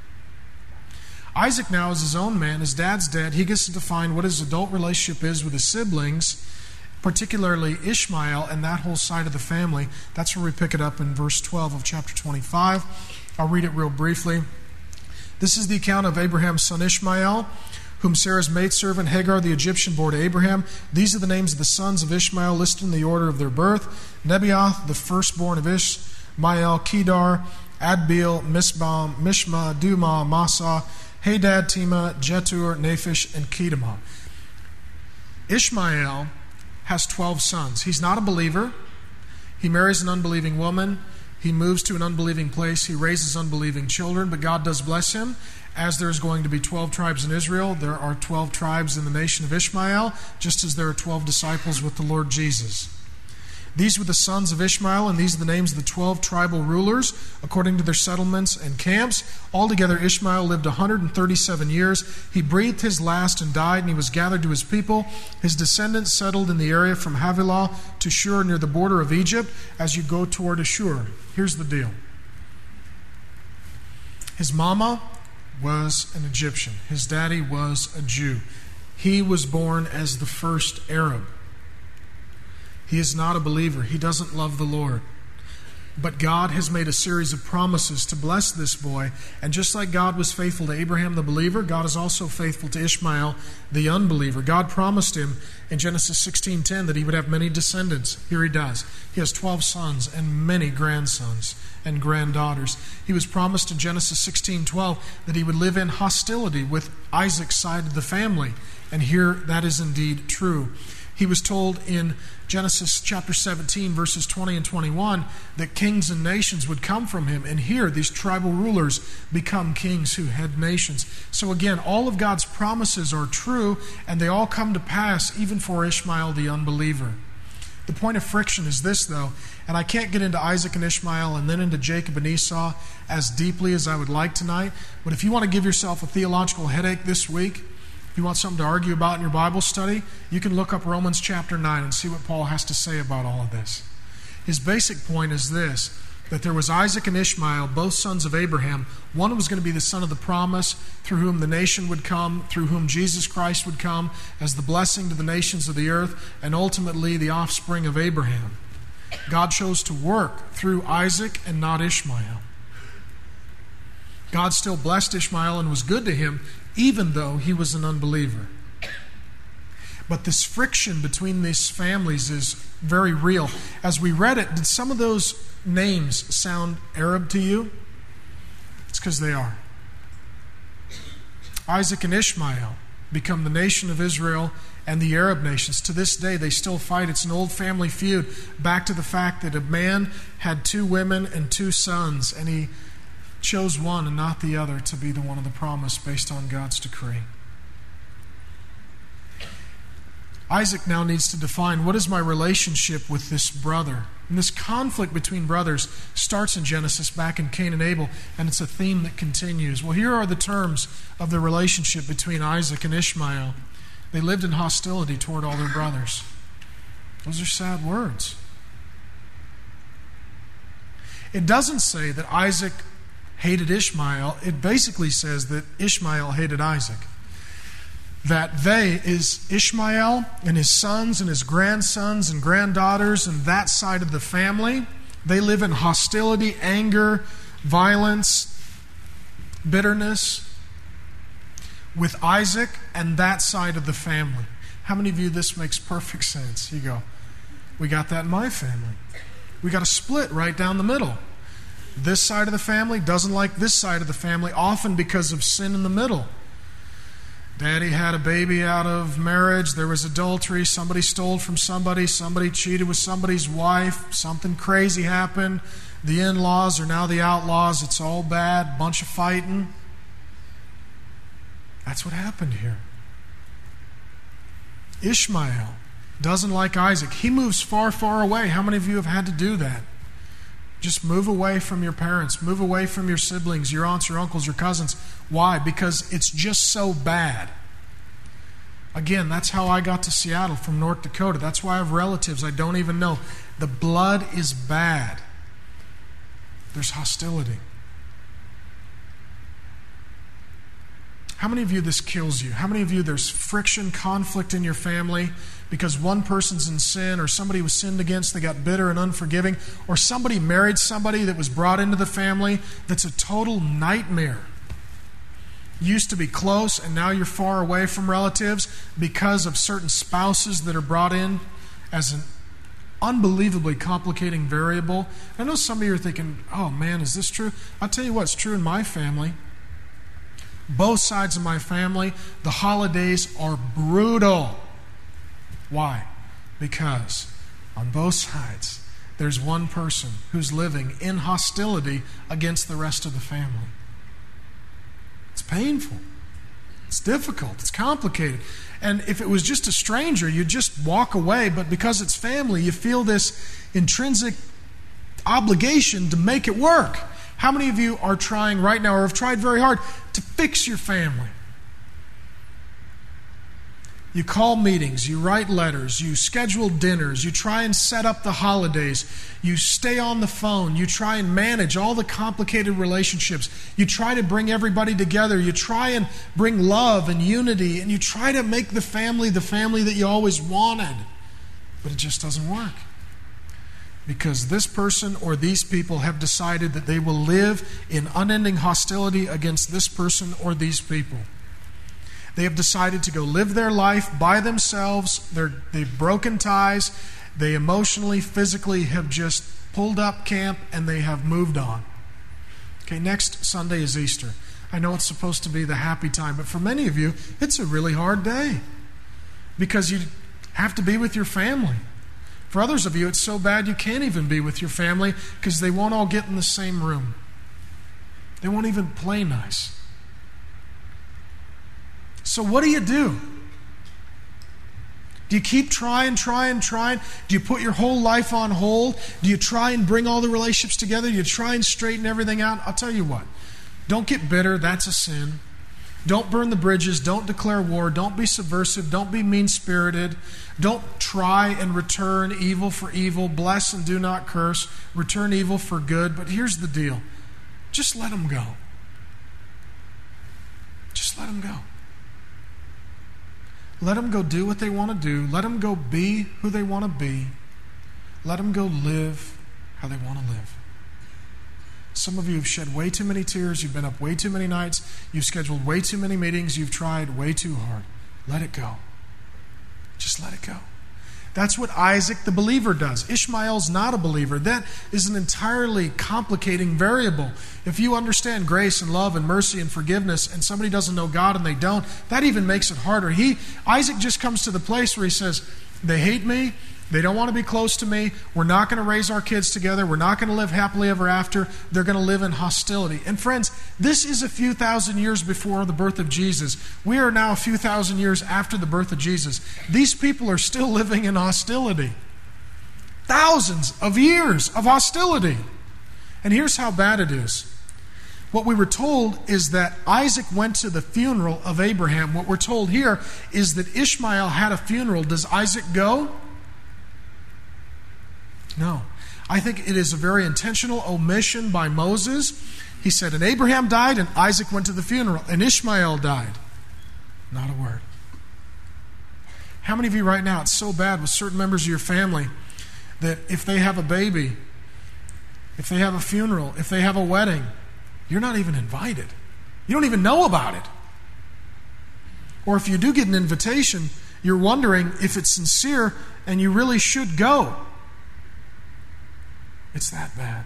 Isaac now is his own man. His dad's dead. He gets to define what his adult relationship is with his siblings, particularly Ishmael and that whole side of the family. That's where we pick it up in verse 12 of chapter 25. I'll read it real briefly. This is the account of Abraham's son Ishmael, whom Sarah's maidservant Hagar the Egyptian bore to Abraham. These are the names of the sons of Ishmael listed in the order of their birth. Nebaioth, the firstborn of Ishmael, Kedar, Adbeel, Misbam, Mishma, Dumah, Massa, Hadad, Tema, Jetur, Naphish, and Kedemah. Ishmael has 12 sons. He's not a believer. He marries an unbelieving woman. He moves to an unbelieving place. He raises unbelieving children, but God does bless him. As there's going to be 12 tribes in Israel, there are 12 tribes in the nation of Ishmael, just as there are 12 disciples with the Lord Jesus. These were the sons of Ishmael, and these are the names of the 12 tribal rulers, according to their settlements and camps. Altogether, Ishmael lived 137 years. He breathed his last and died, and he was gathered to his people. His descendants settled in the area from Havilah to Shur, near the border of Egypt, as you go toward Ashur. Here's the deal. His mama was an Egyptian. His daddy was a Jew. He was born as the first Arab. He is not a believer. He doesn't love the Lord. But God has made a series of promises to bless this boy. And just like God was faithful to Abraham the believer, God is also faithful to Ishmael the unbeliever. God promised him in Genesis 16:10 that he would have many descendants. Here he does. He has 12 sons and many grandsons and granddaughters. He was promised in Genesis 16:12 that he would live in hostility with Isaac's side of the family. And here that is indeed true. He was told in Genesis chapter 17, verses 20 and 21, that kings and nations would come from him. And here, these tribal rulers become kings who head nations. So again, all of God's promises are true, and they all come to pass, even for Ishmael the unbeliever. The point of friction is this, though, and I can't get into Isaac and Ishmael and then into Jacob and Esau as deeply as I would like tonight, but if you want to give yourself a theological headache this week, if you want something to argue about in your Bible study, you can look up Romans chapter 9 and see what Paul has to say about all of this. His basic point is this, that there was Isaac and Ishmael, both sons of Abraham. One was going to be the son of the promise, through whom the nation would come, through whom Jesus Christ would come as the blessing to the nations of the earth, and ultimately the offspring of Abraham. God chose to work through Isaac and not Ishmael. God still blessed Ishmael and was good to him, even though he was an unbeliever. But this friction between these families is very real. As we read it, did some of those names sound Arab to you? It's because they are. Isaac and Ishmael become the nation of Israel and the Arab nations. To this day, they still fight. It's an old family feud, back to the fact that a man had 2 women and 2 sons, and he chose one and not the other to be the one of the promise based on God's decree. Isaac now needs to define, what is my relationship with this brother? And this conflict between brothers starts in Genesis, back in Cain and Abel, and it's a theme that continues. Well, here are the terms of the relationship between Isaac and Ishmael. They lived in hostility toward all their brothers. Those are sad words. It doesn't say that Isaac hated Ishmael. It basically says that Ishmael hated Isaac. That they is Ishmael and his sons and his grandsons and granddaughters and that side of the family. They live in hostility, anger, violence, bitterness with Isaac and that side of the family. How many of you this makes perfect sense? You go, we got that in my family. We got a split right down the middle. This side of the family doesn't like this side of the family, often because of sin in the middle. Daddy had a baby out of marriage, there was adultery, somebody stole from somebody cheated with somebody's wife, something crazy happened, the in-laws are now the outlaws, it's all bad, bunch of fighting. That's what happened here. Ishmael doesn't like Isaac. He moves far, far away. How many of you have had to do that? Just move away from your parents, move away from your siblings, your aunts, your uncles, your cousins. Why? Because it's just so bad. Again, that's how I got to Seattle from North Dakota. That's why I have relatives I don't even know. The blood is bad. There's hostility. How many of you this kills you? How many of you there's friction, conflict in your family because one person's in sin or somebody was sinned against, they got bitter and unforgiving, or somebody married somebody that was brought into the family that's a total nightmare. You used to be close and now you're far away from relatives because of certain spouses that are brought in as an unbelievably complicating variable. I know some of you are thinking, oh man, is this true? I'll tell you what's true in my family. Both sides of my family, the holidays are brutal. Why? Because on both sides, there's one person who's living in hostility against the rest of the family. It's painful. It's difficult. It's complicated. And if it was just a stranger, you'd just walk away. But because it's family, you feel this intrinsic obligation to make it work. How many of you are trying right now, or have tried very hard, to fix your family? You call meetings, you write letters, you schedule dinners, you try and set up the holidays, you stay on the phone, you try and manage all the complicated relationships, you try to bring everybody together, you try and bring love and unity, and you try to make the family that you always wanted. But it just doesn't work. Because this person or these people have decided that they will live in unending hostility against this person or these people. They have decided to go live their life by themselves. They've broken ties. They emotionally, physically have just pulled up camp and they have moved on. Okay, next Sunday is Easter. I know it's supposed to be the happy time, but for many of you, it's a really hard day because you have to be with your family. For others of you, it's so bad you can't even be with your family because they won't all get in the same room. They won't even play nice. So what do? Do you keep trying? Do you put your whole life on hold? Do you try and bring all the relationships together? Do you try and straighten everything out? I'll tell you what. Don't get bitter. That's a sin. Don't burn the bridges. Don't declare war. Don't be subversive. Don't be mean-spirited. Don't try and return evil for evil. Bless and do not curse. Return evil for good. But here's the deal. Just let them go. Just let them go. Let them go do what they want to do. Let them go be who they want to be. Let them go live how they want to live. Some of you have shed way too many tears. You've been up way too many nights. You've scheduled way too many meetings. You've tried way too hard. Let it go. Just let it go. That's what Isaac the believer does. Ishmael's not a believer. That is an entirely complicating variable. If you understand grace and love and mercy and forgiveness and somebody doesn't know God and they don't, that even makes it harder. Isaac just comes to the place where he says, they hate me. They don't want to be close to me. We're not going to raise our kids together. We're not going to live happily ever after. They're going to live in hostility. And friends, this is a few thousand years before the birth of Jesus. We are now a few thousand years after the birth of Jesus. These people are still living in hostility. Thousands of years of hostility. And here's how bad it is. What we were told is that Isaac went to the funeral of Abraham. What we're told here is that Ishmael had a funeral. Does Isaac go? No. I think it is a very intentional omission by Moses. He said, and Abraham died, and Isaac went to the funeral, and Ishmael died. Not a word. How many of you right now, it's so bad with certain members of your family that if they have a baby, if they have a funeral, if they have a wedding, you're not even invited. You don't even know about it. Or if you do get an invitation, you're wondering if it's sincere and you really should go. It's that bad.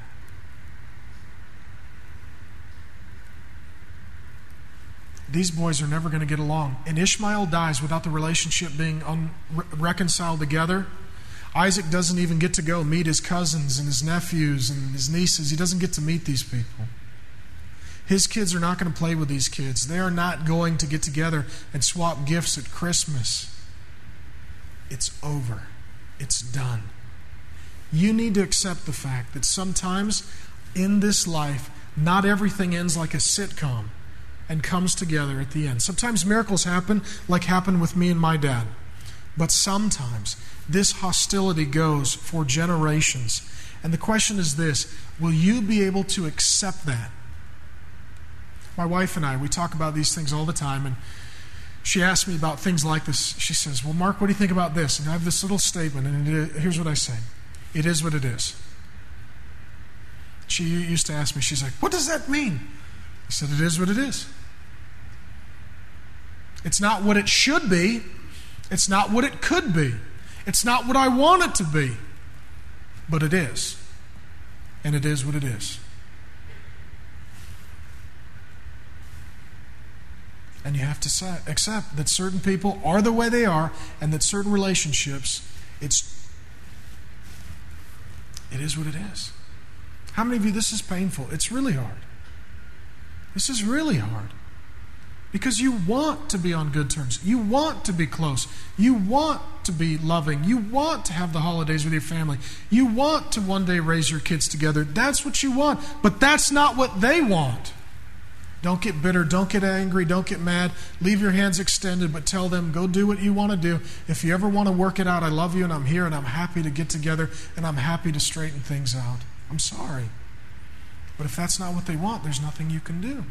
These boys are never going to get along. And Ishmael dies without the relationship being reconciled together. Isaac doesn't even get to go meet his cousins and his nephews and his nieces. He doesn't get to meet these people. His kids are not going to play with these kids. They are not going to get together and swap gifts at Christmas. It's over. It's done. You need to accept the fact that sometimes in this life, not everything ends like a sitcom and comes together at the end. Sometimes miracles happen like happened with me and my dad. But sometimes this hostility goes for generations. And the question is this, will you be able to accept that? My wife and I, we talk about these things all the time, and she asked me about things like this. She says, well, Mark, what do you think about this? And I have this little statement, and here's what I say. It is what it is. She used to ask me, she's like, what does that mean? I said, it is what it is. It's not what it should be. It's not what it could be. It's not what I want it to be. But it is. And it is what it is. And you have to accept that certain people are the way they are and that certain relationships, it is what it is. How many of you, this is painful? It's really hard. This is really hard. Because you want to be on good terms. You want to be close. You want to be loving. You want to have the holidays with your family. You want to one day raise your kids together. That's what you want. But that's not what they want. Don't get bitter. Don't get angry. Don't get mad. Leave your hands extended, but tell them, go do what you want to do. If you ever want to work it out, I love you and I'm here and I'm happy to get together and I'm happy to straighten things out. I'm sorry. But if that's not what they want, there's nothing you can do.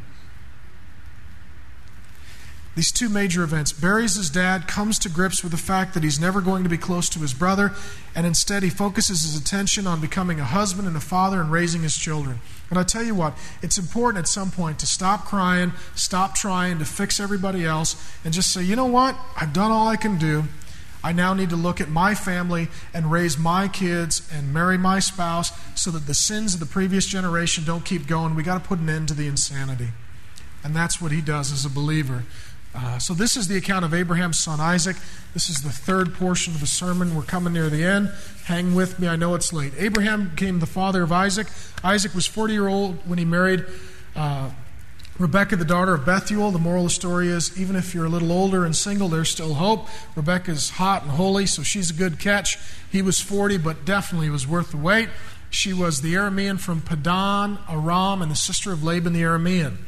These two major events. Buries his dad, comes to grips with the fact that he's never going to be close to his brother, and instead he focuses his attention on becoming a husband and a father and raising his children. And I tell you what, it's important at some point to stop crying, stop trying to fix everybody else, and just say, you know what? I've done all I can do. I now need to look at my family and raise my kids and marry my spouse so that the sins of the previous generation don't keep going. We got to put an end to the insanity. And that's what he does as a believer. So this is the account of Abraham's son Isaac. This is the third portion of the sermon. We're coming near the end. Hang with me. I know it's late. Abraham became the father of Isaac. Isaac was 40-years-old when he married Rebekah, the daughter of Bethuel. The moral of the story is, even if you're a little older and single, there's still hope. Rebekah's hot and holy, so she's a good catch. He was 40, but definitely was worth the wait. She was the Aramean from Padan Aram and the sister of Laban the Aramean.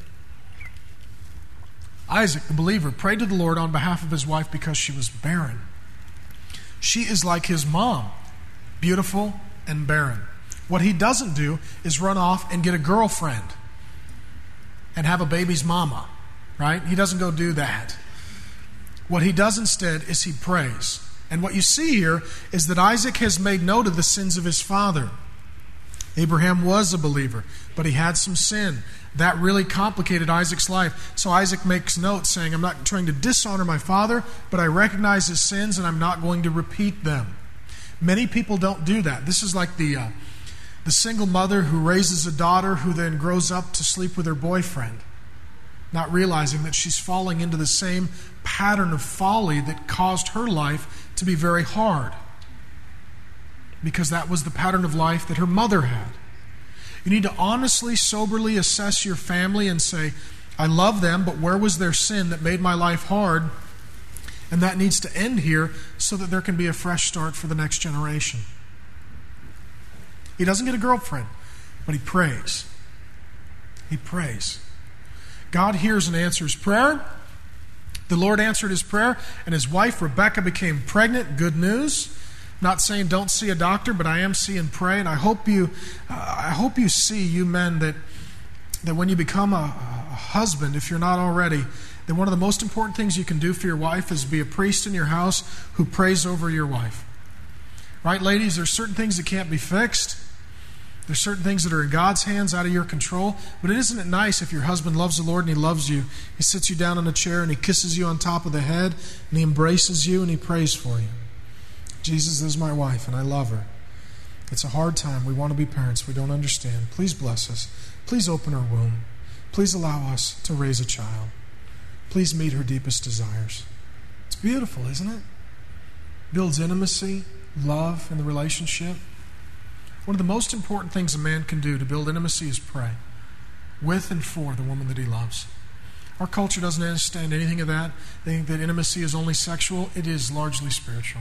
Isaac, the believer, prayed to the Lord on behalf of his wife because she was barren. She is like his mom, beautiful and barren. What he doesn't do is run off and get a girlfriend and have a baby's mama, right? He doesn't go do that. What he does instead is he prays. And what you see here is that Isaac has made note of the sins of his father. Abraham was a believer, but he had some sin. That really complicated Isaac's life. So Isaac makes note saying, I'm not trying to dishonor my father, but I recognize his sins and I'm not going to repeat them. Many people don't do that. This is like the single mother who raises a daughter who then grows up to sleep with her boyfriend, not realizing that she's falling into the same pattern of folly that caused her life to be very hard, because that was the pattern of life that her mother had. You need to honestly, soberly assess your family and say, I love them, but where was their sin that made my life hard? And that needs to end here so that there can be a fresh start for the next generation. He doesn't get a girlfriend, but he prays. He prays. God hears and answers prayer. The Lord answered his prayer, and his wife Rebekah became pregnant. Good news. Not saying don't see a doctor, but I am seeing pray, and I hope you see, you men, that when you become a husband, if you're not already, then one of the most important things you can do for your wife is be a priest in your house who prays over your wife. Right, ladies? There's certain things that can't be fixed. There's certain things that are in God's hands, out of your control. But isn't it nice if your husband loves the Lord and he loves you? He sits you down in a chair and he kisses you on top of the head and he embraces you and he prays for you. Jesus is my wife and I love her. It's a hard time. We want to be parents. We don't understand. Please bless us. Please open her womb. Please allow us to raise a child. Please meet her deepest desires. It's beautiful, isn't it? Builds intimacy, love in the relationship. One of the most important things a man can do to build intimacy is pray with and for the woman that he loves. Our culture doesn't understand anything of that. They think that intimacy is only sexual. It is largely spiritual.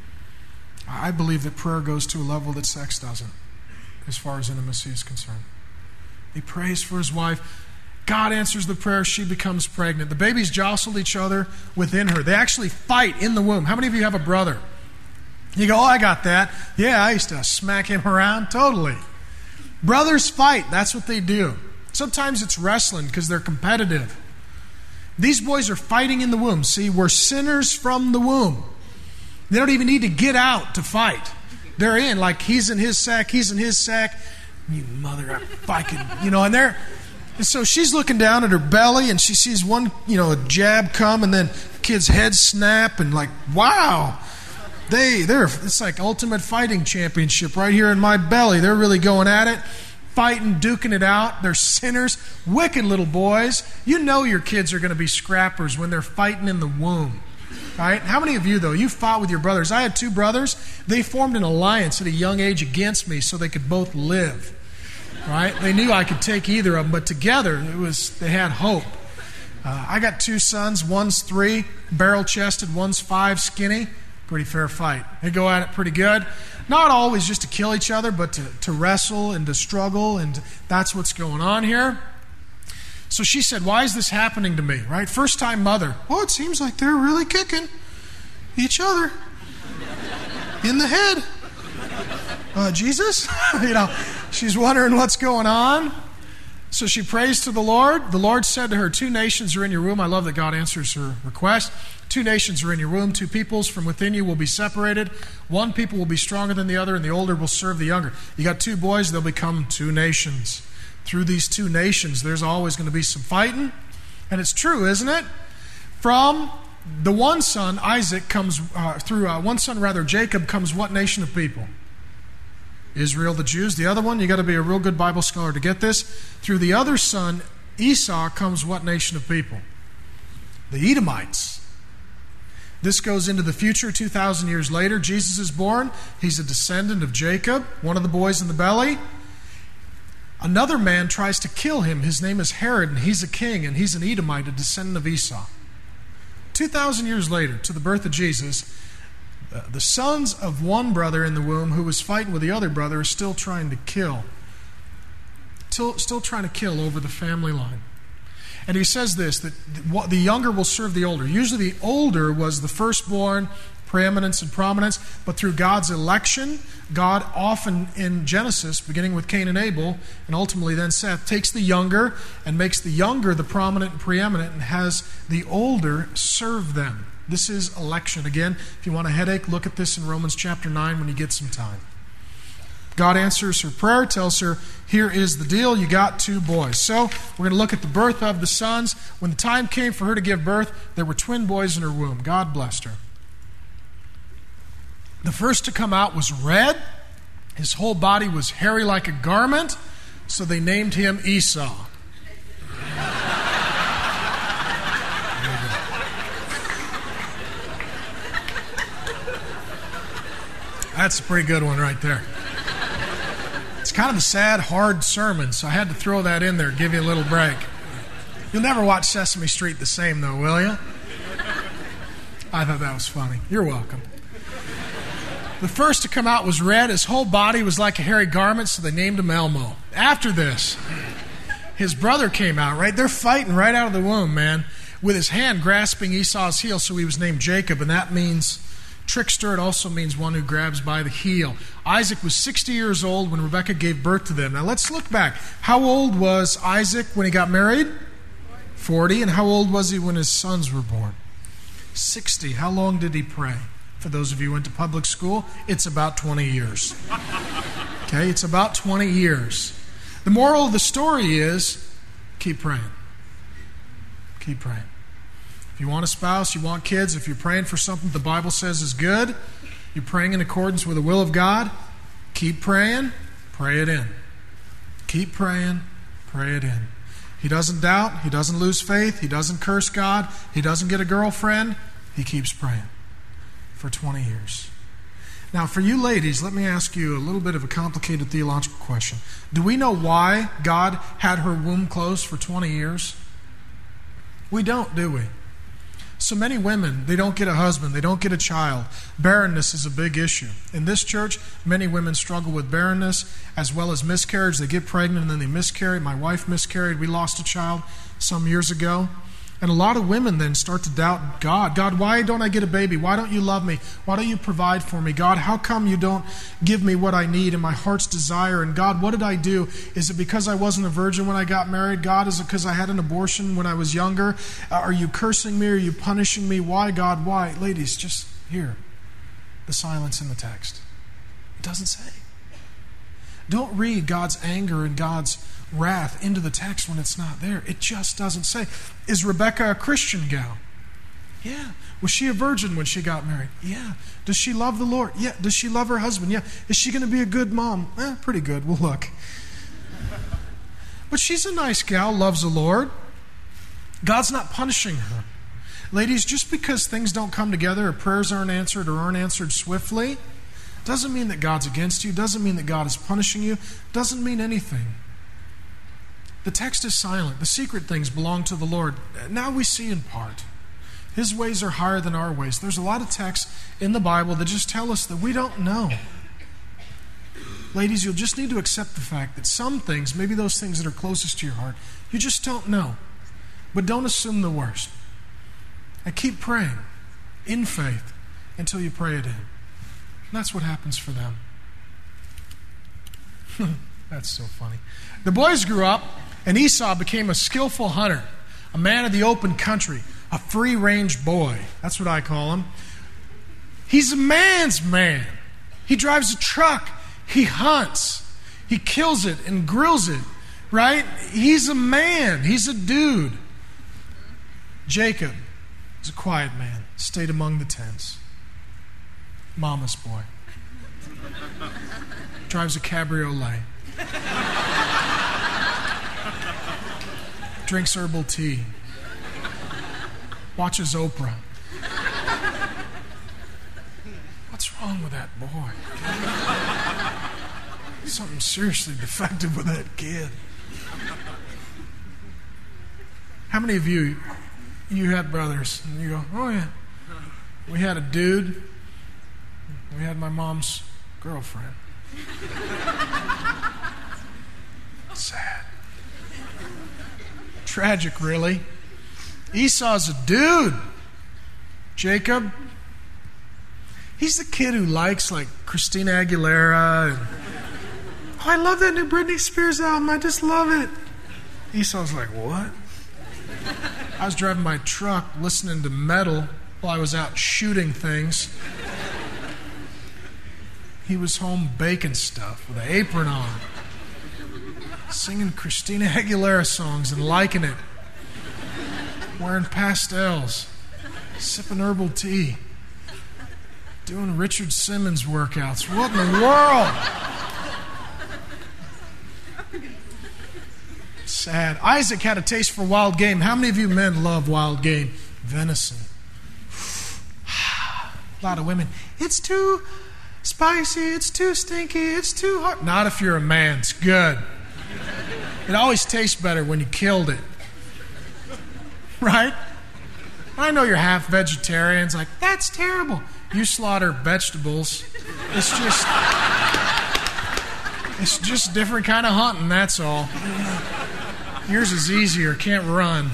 I believe that prayer goes to a level that sex doesn't, as far as intimacy is concerned. He prays for his wife. God answers the prayer. She becomes pregnant. The babies jostle each other within her. They actually fight in the womb. How many of you have a brother? You go, oh, I got that. Yeah, I used to smack him around. Totally. Brothers fight. That's what they do. Sometimes it's wrestling because they're competitive. These boys are fighting in the womb. See, we're sinners from the womb. They don't even need to get out to fight. They're in, like he's in his sack, he's in his sack. You mother, if I could, and they're... And so she's looking down at her belly and she sees one, a jab come and then the kid's head snap and like, wow. It's like ultimate fighting championship right here in my belly. They're really going at it, fighting, duking it out. They're sinners, wicked little boys. You know your kids are going to be scrappers when they're fighting in the womb. Right? How many of you, though, you fought with your brothers? I had two brothers. They formed an alliance at a young age against me so they could both live. Right? They knew I could take either of them, but together they had hope. I got two sons. One's 3, barrel-chested. One's 5, skinny. Pretty fair fight. They go at it pretty good. Not always just to kill each other, but to wrestle and to struggle, and that's what's going on here. So she said, why is this happening to me? Right? First-time mother. Oh, it seems like they're really kicking each other in the head. Jesus? She's wondering what's going on. So she prays to the Lord. The Lord said to her, 2 nations are in your womb. I love that God answers her request. 2 nations are in your womb. 2 peoples from within you will be separated. 1 people will be stronger than the other, and the older will serve the younger. You got 2 boys, they'll become 2 nations. Through these 2 nations, there's always going to be some fighting. And it's true, isn't it? From the one son, Isaac, comes, Jacob, comes what nation of people? Israel, the Jews. The other one, you got to be a real good Bible scholar to get this. Through the other son, Esau, comes what nation of people? The Edomites. This goes into the future. 2,000 years later, Jesus is born. He's a descendant of Jacob, one of the boys in the belly. Another man tries to kill him. His name is Herod, and he's a king, and he's an Edomite, a descendant of Esau. 2,000 years later, to the birth of Jesus, the sons of one brother in the womb who was fighting with the other brother are still trying to kill. Still trying to kill over the family line. And he says this, that the younger will serve the older. Usually the older was the firstborn, preeminence and prominence, but through God's election, God often in Genesis, beginning with Cain and Abel, and ultimately then Seth, takes the younger and makes the younger the prominent and preeminent and has the older serve them. This is election. Again, if you want a headache, look at this in Romans chapter 9 when you get some time. God answers her prayer, tells her, here is the deal, you got 2 boys. So, we're going to look at the birth of the sons. When the time came for her to give birth, there were twin boys in her womb. God blessed her. The first to come out was red. His whole body was hairy like a garment, so they named him Esau. That's a pretty good one right there. It's kind of a sad, hard sermon, so I had to throw that in there, give you a little break. You'll never watch Sesame Street the same, though, will you? I thought that was funny. You're welcome. The first to come out was red. His whole body was like a hairy garment, so they named him Elmo. After this, his brother came out, right? They're fighting right out of the womb, man, with his hand grasping Esau's heel, so he was named Jacob, and that means trickster. It also means one who grabs by the heel. Isaac was 60 years old when Rebekah gave birth to them. Now let's look back. How old was Isaac when he got married? 40. And how old was he when his sons were born? 60. How long did he pray? For those of you who went to public school, it's about 20 years. Okay, it's about 20 years. The moral of the story is, keep praying. Keep praying. If you want a spouse, you want kids, if you're praying for something the Bible says is good, you're praying in accordance with the will of God, keep praying, pray it in. Keep praying, pray it in. He doesn't doubt, he doesn't lose faith, he doesn't curse God, he doesn't get a girlfriend, he keeps praying for 20 years. Now, for you ladies, let me ask you a little bit of a complicated theological question. Do we know why God had her womb closed for 20 years? We don't, do we? So many women, they don't get a husband, they don't get a child. Barrenness is a big issue. In this church, many women struggle with barrenness as well as miscarriage. They get pregnant and then they miscarry. My wife miscarried. We lost a child some years ago. And a lot of women then start to doubt God. God, why don't I get a baby? Why don't you love me? Why don't you provide for me? God, how come you don't give me what I need and my heart's desire? And God, what did I do? Is it because I wasn't a virgin when I got married? God, is it because I had an abortion when I was younger? Are you cursing me? Are you punishing me? Why, God, why? Ladies, just hear the silence in the text. It doesn't say. Don't read God's anger and God's wrath into the text when it's not there. It just doesn't say. Is Rebekah a Christian gal? Yeah. Was she a virgin when she got married? Yeah. Does she love the Lord? Yeah. Does she love her husband? Yeah. Is she going to be a good mom? Pretty good. We'll look. But she's a nice gal, loves the Lord. God's not punishing her. Ladies, just because things don't come together or prayers aren't answered swiftly, doesn't mean that God's against you, doesn't mean that God is punishing you, doesn't mean anything. The text is silent. The secret things belong to the Lord. Now we see in part. His ways are higher than our ways. There's a lot of texts in the Bible that just tell us that we don't know. Ladies, you'll just need to accept the fact that some things, maybe those things that are closest to your heart, you just don't know. But don't assume the worst. And keep praying in faith until you pray it in. And that's what happens for them. That's so funny. The boys grew up, and Esau became a skillful hunter, a man of the open country, a free-range boy. That's what I call him. He's a man's man. He drives a truck. He hunts. He kills it and grills it, right? He's a man. He's a dude. Jacob is a quiet man, stayed among the tents. Mama's boy. Drives a cabriolet. Drinks herbal tea. Watches Oprah. What's wrong with that boy? Something seriously defective with that kid. How many of you had brothers and you go, oh yeah, we had a dude, we had my mom's girlfriend. Sad. Tragic, really. Esau's a dude. Jacob, he's the kid who likes like Christina Aguilera and, oh, I love that new Britney Spears album. I just love it. Esau's like, what? I was driving my truck listening to metal while I was out shooting things. He was home baking stuff with an apron on, singing Christina Aguilera songs and liking it, wearing pastels, sipping herbal tea, doing Richard Simmons workouts. What in the world? Sad. Isaac had a taste for wild game. How many of you men love wild game? Venison. A lot of women. It's too spicy, it's too stinky, it's too hot. Not if you're a man. It's good. It always tastes better when you killed it. Right? I know you're half vegetarians. Like, that's terrible. You slaughter vegetables. It's just different kind of hunting, that's all. Yours is easier. Can't run.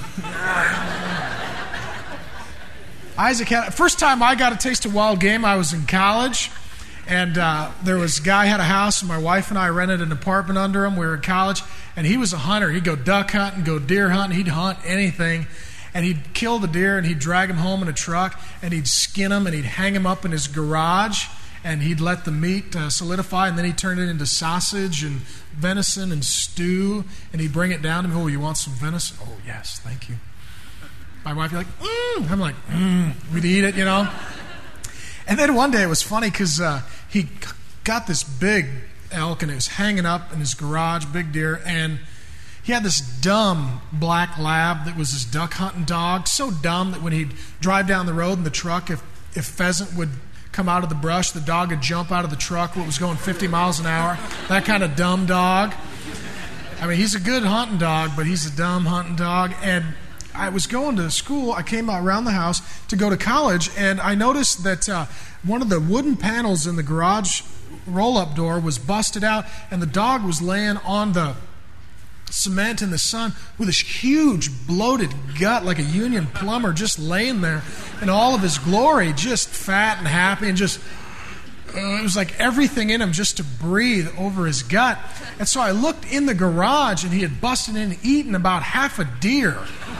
Isaac had... First time I got a taste of wild game, I was in college. And there was a guy had a house, and my wife and I rented an apartment under him. We were in college, and he was a hunter. He'd go duck hunting, go deer hunting. He'd hunt anything. And he'd kill the deer, and he'd drag him home in a truck, and he'd skin him, and he'd hang him up in his garage, and he'd let the meat solidify, and then he'd turn it into sausage and venison and stew, and he'd bring it down to me. Oh, you want some venison? Oh, yes, thank you. My wife would be like, I'm like, we'd eat it, you know. And then one day it was funny because he got this big elk, and it was hanging up in his garage, big deer, and he had this dumb black lab that was his duck hunting dog. So dumb that when he'd drive down the road in the truck, if pheasant would come out of the brush, the dog would jump out of the truck when it was going 50 miles an hour. That kind of dumb dog. I mean, he's a good hunting dog, but he's a dumb hunting dog. And I was going to school. I came around the house to go to college, and I noticed that one of the wooden panels in the garage roll-up door was busted out, and the dog was laying on the cement in the sun with this huge bloated gut like a union plumber, just laying there in all of his glory, just fat and happy, and just it was like everything in him just to breathe over his gut. And so I looked in the garage, and he had busted in and eaten about half a deer.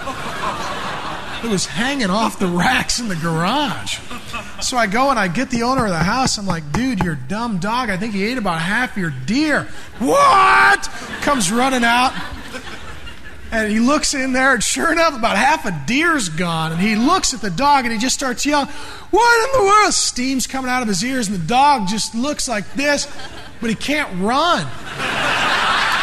It was hanging off the racks in the garage. So I go and I get the owner of the house. I'm like, dude, you're a dumb dog. I think he ate about half your deer. What? Comes running out. And he looks in there, and sure enough, about half a deer's gone. And he looks at the dog, and he just starts yelling, what in the world? Steam's coming out of his ears, and the dog just looks like this, but he can't run.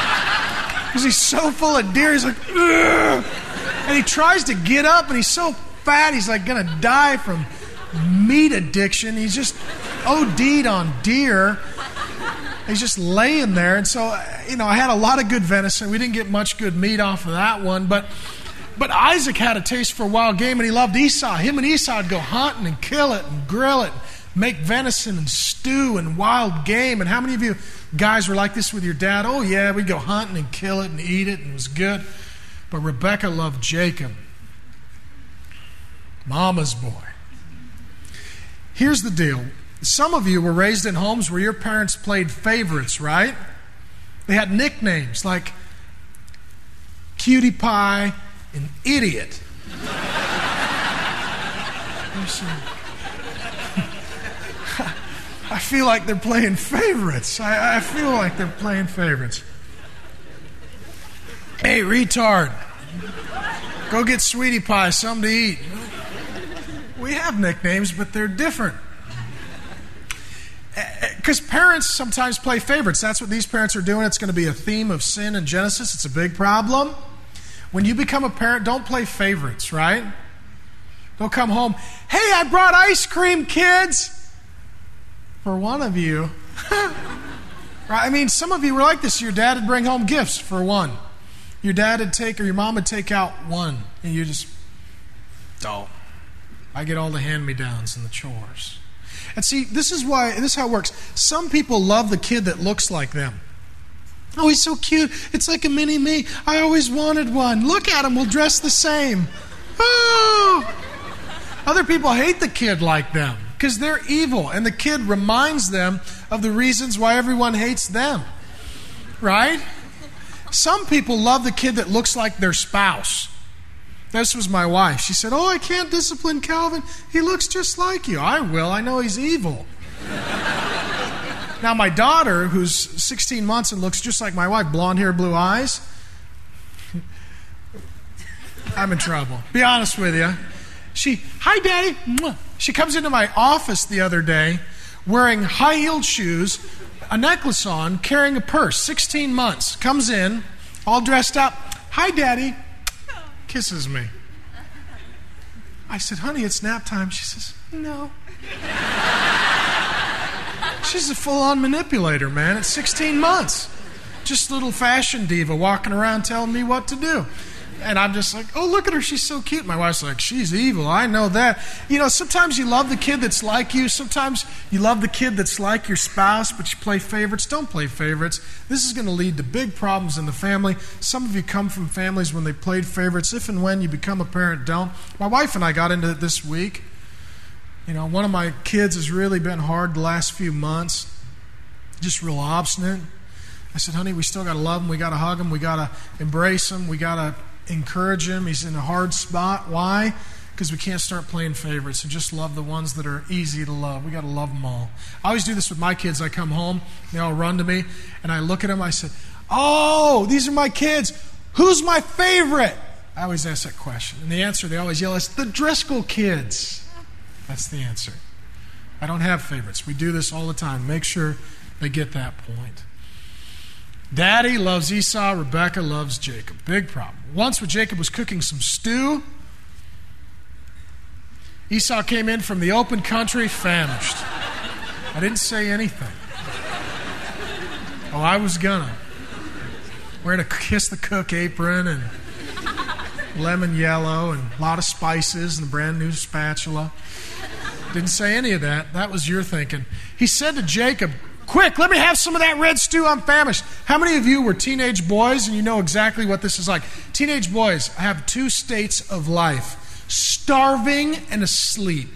Because he's so full of deer. He's like, ugh. And he tries to get up, and he's so fat. He's like going to die from meat addiction. He's just OD'd on deer. He's just laying there. And so, I had a lot of good venison. We didn't get much good meat off of that one. But Isaac had a taste for wild game, and he loved Esau. Him and Esau would go hunting and kill it and grill it, make venison and stew and wild game. And how many of you guys were like this with your dad? Oh, yeah, we'd go hunting and kill it and eat it, and it was good. But Rebecca loved Jacob, Mama's boy. Here's the deal. Some of you were raised in homes where your parents played favorites, right? They had nicknames like Cutie Pie and Idiot. I feel like they're playing favorites. I feel like they're playing favorites. Hey, retard. Go get Sweetie Pie, something to eat. We have nicknames, but they're different. Because parents sometimes play favorites. That's what these parents are doing. It's going to be a theme of sin in Genesis. It's a big problem. When you become a parent, don't play favorites, right? Don't come home, hey, I brought ice cream, kids. For one of you. Right? I mean, some of you were like this. Your dad would bring home gifts for one. Your dad would take, or your mom would take out one. And you just, I get all the hand-me-downs and the chores. And see, this is how it works. Some people love the kid that looks like them. Oh, he's so cute. It's like a mini me. I always wanted one. Look at him. We'll dress the same. Oh! Other people hate the kid like them because they're evil. And the kid reminds them of the reasons why everyone hates them. Right? Some people love the kid that looks like their spouse. This was my wife. She said, I can't discipline Calvin. He looks just like you. I will. I know he's evil. Now, my daughter, who's 16 months and looks just like my wife, blonde hair, blue eyes, I'm in trouble. Be honest with you. Hi, Daddy. She comes into my office the other day wearing high-heeled shoes, a necklace on, carrying a purse, 16 months. Comes in, all dressed up. Hi, Daddy. Kisses me. I said, honey, it's nap time. She says, no. She's a full-on manipulator, man, at 16 months. Just a little fashion diva walking around telling me what to do. And I'm just like, oh, look at her. She's so cute. My wife's like, she's evil. I know that. Sometimes you love the kid that's like you. Sometimes you love the kid that's like your spouse, but you play favorites. Don't play favorites. This is going to lead to big problems in the family. Some of you come from families when they played favorites. If and when you become a parent, don't. My wife and I got into it this week. One of my kids has really been hard the last few months. Just real obstinate. I said, honey, we still got to love him. We got to hug him. We got to embrace him. We got to encourage him. He's in a hard spot. Why? Because we can't start playing favorites and just love the ones that are easy to love. We got to love them all. I always do this with my kids. I come home, they all run to me, and I look at them. I said, oh, these are my kids. Who's my favorite? I always ask that question. And the answer they always yell is, the Driscoll kids. That's the answer. I don't have favorites. We do this all the time. Make sure they get that point. Daddy loves Esau. Rebecca loves Jacob. Big problem. Once when Jacob was cooking some stew, Esau came in from the open country famished. I didn't say anything. Oh, I was gonna. Wearing a kiss the cook apron and lemon yellow and a lot of spices and a brand new spatula. Didn't say any of that. That was your thinking. He said to Jacob, quick, let me have some of that red stew. I'm famished. How many of you were teenage boys and you know exactly what this is like? Teenage boys have two states of life, starving and asleep.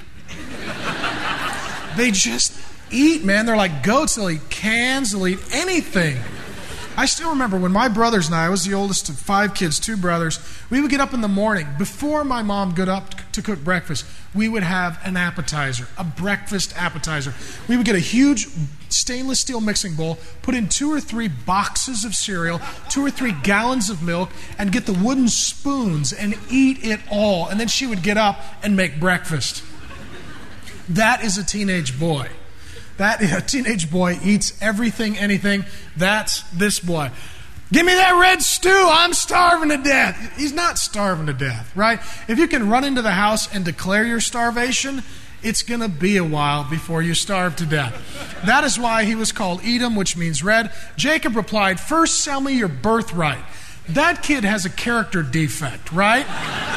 They just eat, man. They're like goats. They'll eat cans. They'll eat anything. I still remember when my brothers and I was the oldest of 5 kids, 2 brothers, we would get up in the morning. Before my mom got up to cook breakfast, we would have an appetizer, a breakfast appetizer. We would get a huge stainless steel mixing bowl, put in 2 or 3 boxes of cereal, 2 or 3 gallons of milk, and get the wooden spoons and eat it all. And then she would get up and make breakfast. That is a teenage boy. A teenage boy eats everything, anything. That's this boy. Give me that red stew. I'm starving to death. He's not starving to death, right? If you can run into the house and declare your starvation, it's going to be a while before you starve to death. That is why he was called Edom, which means red. Jacob replied, first sell me your birthright. That kid has a character defect, right?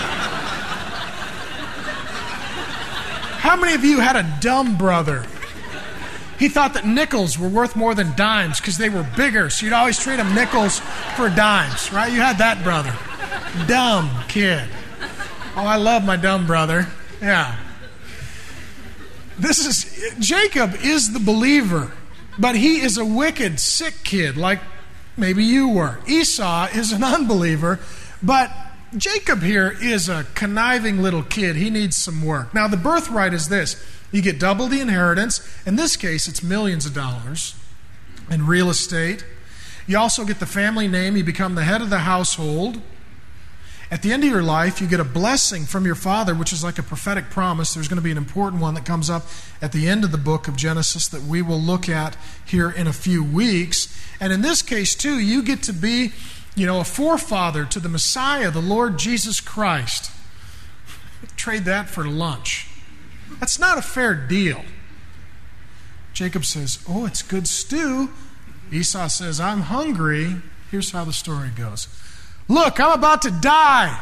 How many of you had a dumb brother? He thought that nickels were worth more than dimes because they were bigger, so you'd always trade him nickels for dimes, right? You had that brother. Dumb kid. Oh, I love my dumb brother. Yeah. Jacob is the believer, but he is a wicked, sick kid like maybe you were. Esau is an unbeliever, but Jacob here is a conniving little kid. He needs some work. Now, the birthright is this. You get double the inheritance. In this case, it's millions of dollars in real estate. You also get the family name. You become the head of the household. At the end of your life, you get a blessing from your father, which is like a prophetic promise. There's going to be an important one that comes up at the end of the book of Genesis that we will look at here in a few weeks. And in this case, too, you get to be, a forefather to the Messiah, the Lord Jesus Christ. Trade that for lunch. That's not a fair deal. Jacob says, oh, it's good stew. Esau says, I'm hungry. Here's how the story goes. Look, I'm about to die.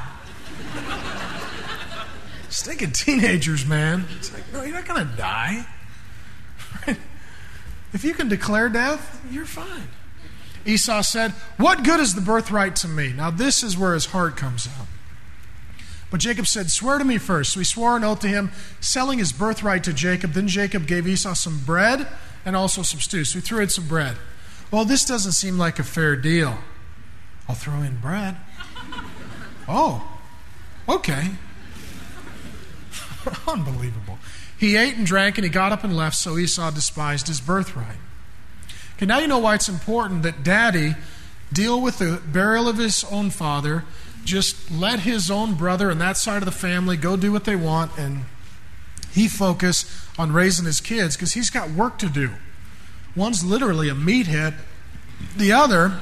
Stinking teenagers, man. It's like, no, you're not going to die. Right? If you can declare death, you're fine. Esau said, what good is the birthright to me? Now, this is where his heart comes out. But Jacob said, swear to me first. So he swore an oath to him, selling his birthright to Jacob. Then Jacob gave Esau some bread and also some stew. So he threw in some bread. Well, this doesn't seem like a fair deal. I'll throw in bread. Oh, okay. Unbelievable. He ate and drank and he got up and left, so Esau despised his birthright. Okay, now you know why it's important that Daddy deal with the burial of his own father. Just let his own brother and that side of the family go do what they want, and he focus on raising his kids because he's got work to do. One's literally a meathead. The other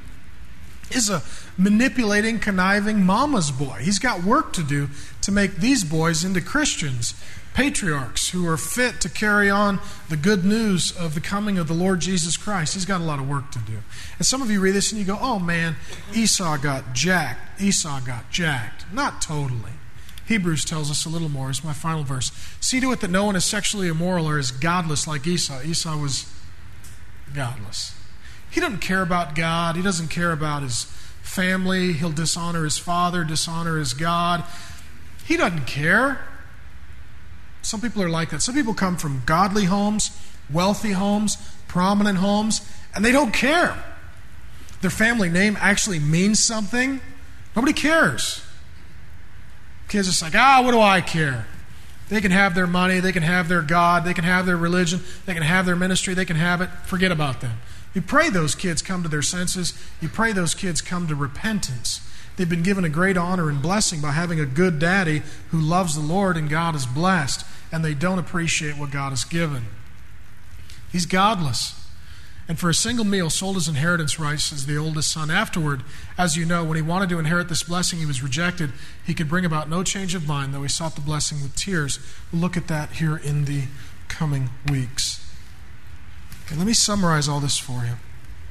is a manipulating, conniving mama's boy. He's got work to do to make these boys into Christians, patriarchs who are fit to carry on the good news of the coming of the Lord Jesus Christ. He's got a lot of work to do. And some of you read this and you go, oh man, Esau got jacked. Esau got jacked. Not totally. Hebrews tells us a little more. It's my final verse. See to it that no one is sexually immoral or is godless like Esau. Esau was godless. He doesn't care about God. He doesn't care about his family. He'll dishonor his father, dishonor his God. He doesn't care. Some people are like that. Some people come from godly homes, wealthy homes, prominent homes, and they don't care. Their family name actually means something. Nobody cares. Kids are just like, what do I care? They can have their money, they can have their God, they can have their religion, they can have their ministry, they can have it. Forget about them. You pray those kids come to their senses. You pray those kids come to repentance. They've been given a great honor and blessing by having a good daddy who loves the Lord and God is blessed, and they don't appreciate what God has given. He's godless. And for a single meal sold his inheritance rights as the oldest son. Afterward, as you know, when he wanted to inherit this blessing, he was rejected. He could bring about no change of mind, though he sought the blessing with tears. We'll look at that here in the coming weeks. Okay, let me summarize all this for you.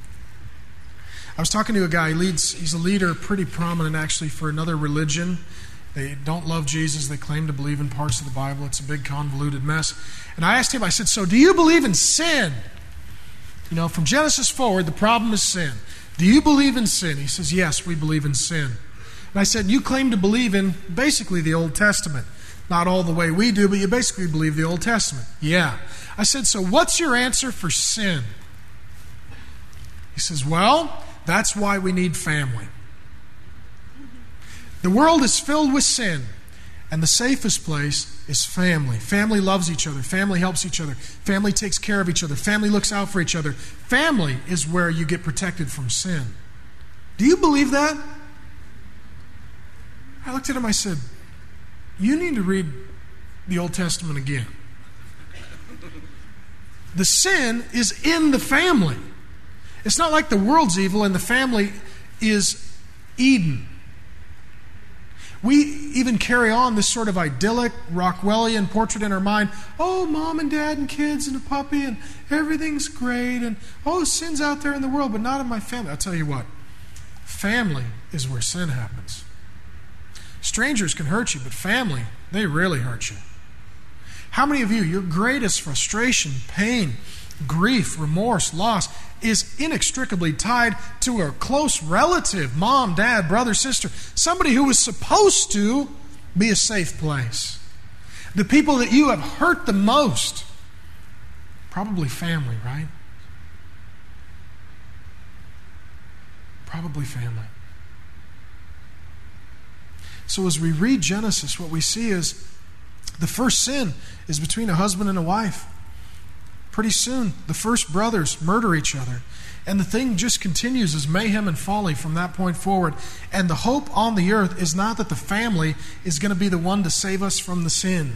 I was talking to a guy, he's a leader, pretty prominent actually, for another religion. They don't love Jesus. They claim to believe in parts of the Bible. It's a big convoluted mess. And I asked him, I said, so do you believe in sin? From Genesis forward, the problem is sin. Do you believe in sin? He says, yes, we believe in sin. And I said, you claim to believe in basically the Old Testament. Not all the way we do, but you basically believe the Old Testament. Yeah. I said, so what's your answer for sin? He says, well, that's why we need family. The world is filled with sin, and the safest place is family. Family loves each other. Family helps each other. Family takes care of each other. Family looks out for each other. Family is where you get protected from sin. Do you believe that? I looked at him, I said, you need to read the Old Testament again. The sin is in the family. It's not like the world's evil and the family is Eden. We even carry on this sort of idyllic Rockwellian portrait in our mind. Oh, mom and dad and kids and a puppy and everything's great. And oh, sin's out there in the world, but not in my family. I'll tell you what, family is where sin happens. Strangers can hurt you, but family, they really hurt you. How many of you, your greatest frustration, pain, grief, remorse, loss is inextricably tied to a close relative, mom, dad, brother, sister, somebody who was supposed to be a safe place? The people that you have hurt the most, probably family, right? Probably family. So as we read Genesis, what we see is the first sin is between a husband and a wife. Pretty soon, the first brothers murder each other. And the thing just continues as mayhem and folly from that point forward. And the hope on the earth is not that the family is going to be the one to save us from the sin.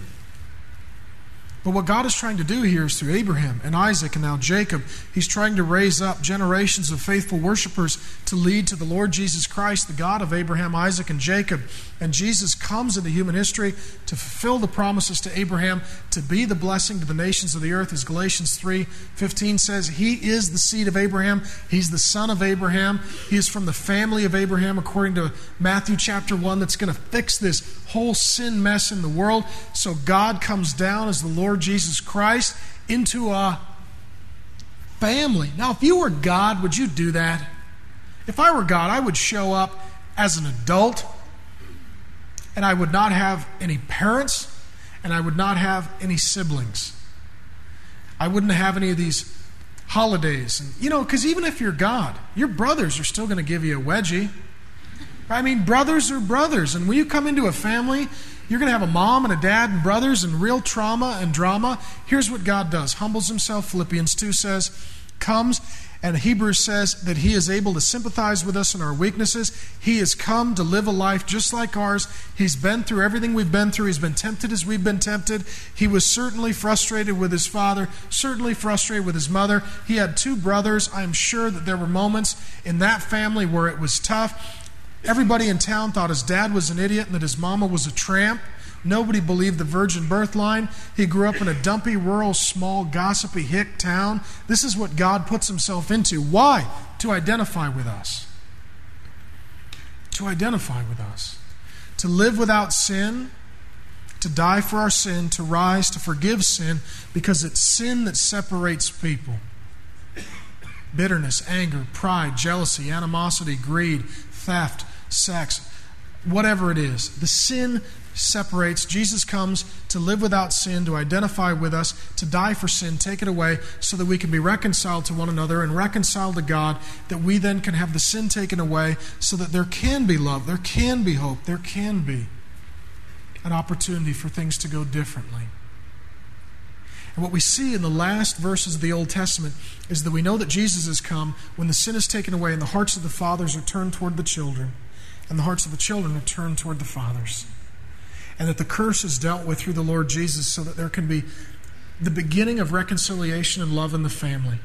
But what God is trying to do here is through Abraham and Isaac and now Jacob, He's trying to raise up generations of faithful worshipers to lead to the Lord Jesus Christ, the God of Abraham, Isaac, and Jacob. And Jesus comes into human history to fulfill the promises to Abraham, to be the blessing to the nations of the earth. As Galatians 3:15 says, He is the seed of Abraham. He's the son of Abraham. He is from the family of Abraham, according to Matthew chapter 1, that's going to fix this whole sin mess in the world. So God comes down as the Lord Jesus Christ into a family. Now, if you were God, would you do that? If I were God, I would show up as an adult, and I would not have any parents, and I would not have any siblings. I wouldn't have any of these holidays. And, because even if you're God, your brothers are still going to give you a wedgie. I mean, brothers are brothers. And when you come into a family, you're going to have a mom and a dad and brothers and real trauma and drama. Here's what God does. Humbles Himself. Philippians 2 says, comes. And Hebrews says that He is able to sympathize with us in our weaknesses. He has come to live a life just like ours. He's been through everything we've been through. He's been tempted as we've been tempted. He was certainly frustrated with His father, certainly frustrated with His mother. He had 2 brothers. I'm sure that there were moments in that family where it was tough. Everybody in town thought his dad was an idiot and that his mama was a tramp. Nobody believed the virgin birth line. He grew up in a dumpy, rural, small, gossipy hick town. This is what God puts Himself into. Why? To identify with us. To identify with us. To live without sin, to die for our sin, to rise, to forgive sin, because it's sin that separates people. Bitterness, anger, pride, jealousy, animosity, greed, theft, sex, whatever it is. The sin separates. Jesus comes to live without sin, to identify with us, to die for sin, take it away, so that we can be reconciled to one another and reconciled to God, that we then can have the sin taken away, so that there can be love, there can be hope, there can be an opportunity for things to go differently. And what we see in the last verses of the Old Testament is that we know that Jesus has come when the sin is taken away and the hearts of the fathers are turned toward the children, and the hearts of the children are turned toward the fathers. And that the curse is dealt with through the Lord Jesus, so that there can be the beginning of reconciliation and love in the family.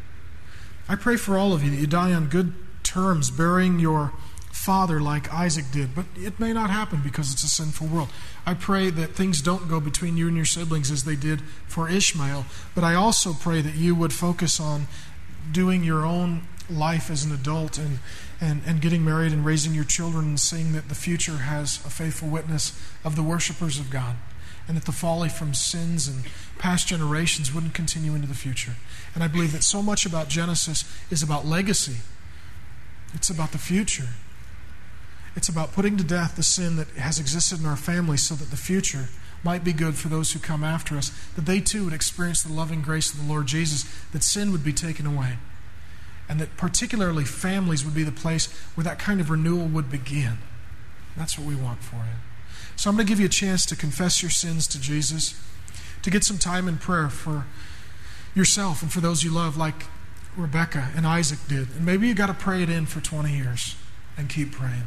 I pray for all of you that you die on good terms, burying your father like Isaac did. But it may not happen because it's a sinful world. I pray that things don't go between you and your siblings as they did for Ishmael. But I also pray that you would focus on doing your own life as an adult and getting married and raising your children and seeing that the future has a faithful witness of the worshipers of God, and that the folly from sins and past generations wouldn't continue into the future. And I believe that so much about Genesis is about legacy. It's about the future. It's about putting to death the sin that has existed in our family, so that the future might be good for those who come after us, that they too would experience the loving grace of the Lord Jesus, that sin would be taken away, and that particularly families would be the place where that kind of renewal would begin. That's what we want for you. So I'm going to give you a chance to confess your sins to Jesus, to get some time in prayer for yourself and for those you love, like Rebecca and Isaac did. And maybe you got to pray it in for 20 years and keep praying.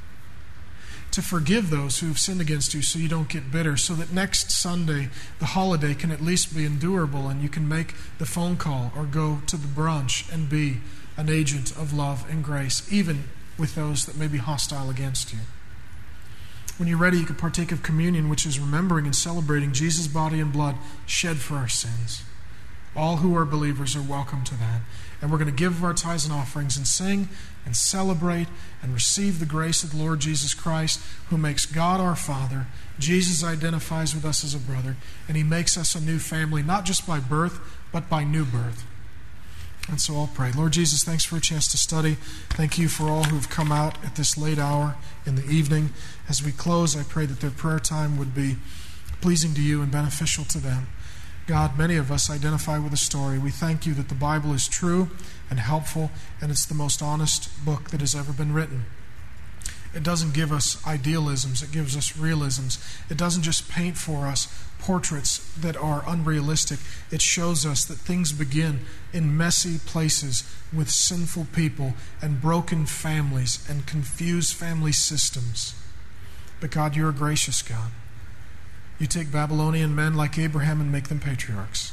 To forgive those who have sinned against you, so you don't get bitter, so that next Sunday, the holiday, can at least be endurable and you can make the phone call or go to the brunch and be an agent of love and grace, even with those that may be hostile against you. When you're ready, you can partake of communion, which is remembering and celebrating Jesus' body and blood shed for our sins. All who are believers are welcome to that. And we're going to give our tithes and offerings and sing and celebrate and receive the grace of the Lord Jesus Christ, who makes God our Father. Jesus identifies with us as a brother, and he makes us a new family, not just by birth, but by new birth. And so I'll pray. Lord Jesus, thanks for a chance to study. Thank you for all who have come out at this late hour in the evening. As we close, I pray that their prayer time would be pleasing to you and beneficial to them. God, many of us identify with a story. We thank you that the Bible is true and helpful, and it's the most honest book that has ever been written. It doesn't give us idealisms, it gives us realisms. It doesn't just paint for us portraits that are unrealistic. It shows us that things begin in messy places with sinful people and broken families and confused family systems. But God, you're a gracious God. You take Babylonian men like Abraham and make them patriarchs.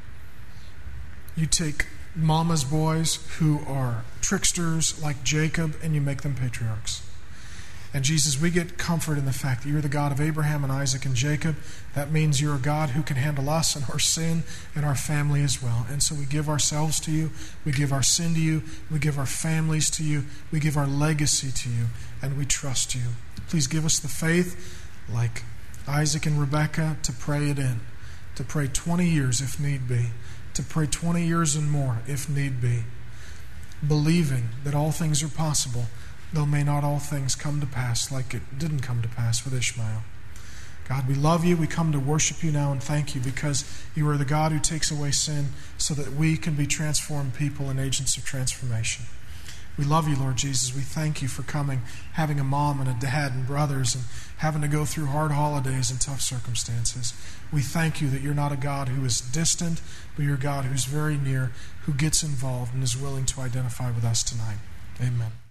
You take mama's boys who are tricksters like Jacob and you make them patriarchs. And Jesus, we get comfort in the fact that you're the God of Abraham and Isaac and Jacob. That means you're a God who can handle us and our sin and our family as well. And so we give ourselves to you. We give our sin to you. We give our families to you. We give our legacy to you. And we trust you. Please give us the faith like Isaac and Rebekah to pray it in, to pray 20 years if need be, to pray 20 years and more if need be, believing that all things are possible, though may not all things come to pass like it didn't come to pass with Ishmael. God, we love you. We come to worship you now and thank you because you are the God who takes away sin so that we can be transformed people and agents of transformation. We love you, Lord Jesus. We thank you for coming, having a mom and a dad and brothers, and having to go through hard holidays and tough circumstances. We thank you that you're not a God who is distant, but you're a God who's very near, who gets involved and is willing to identify with us tonight. Amen.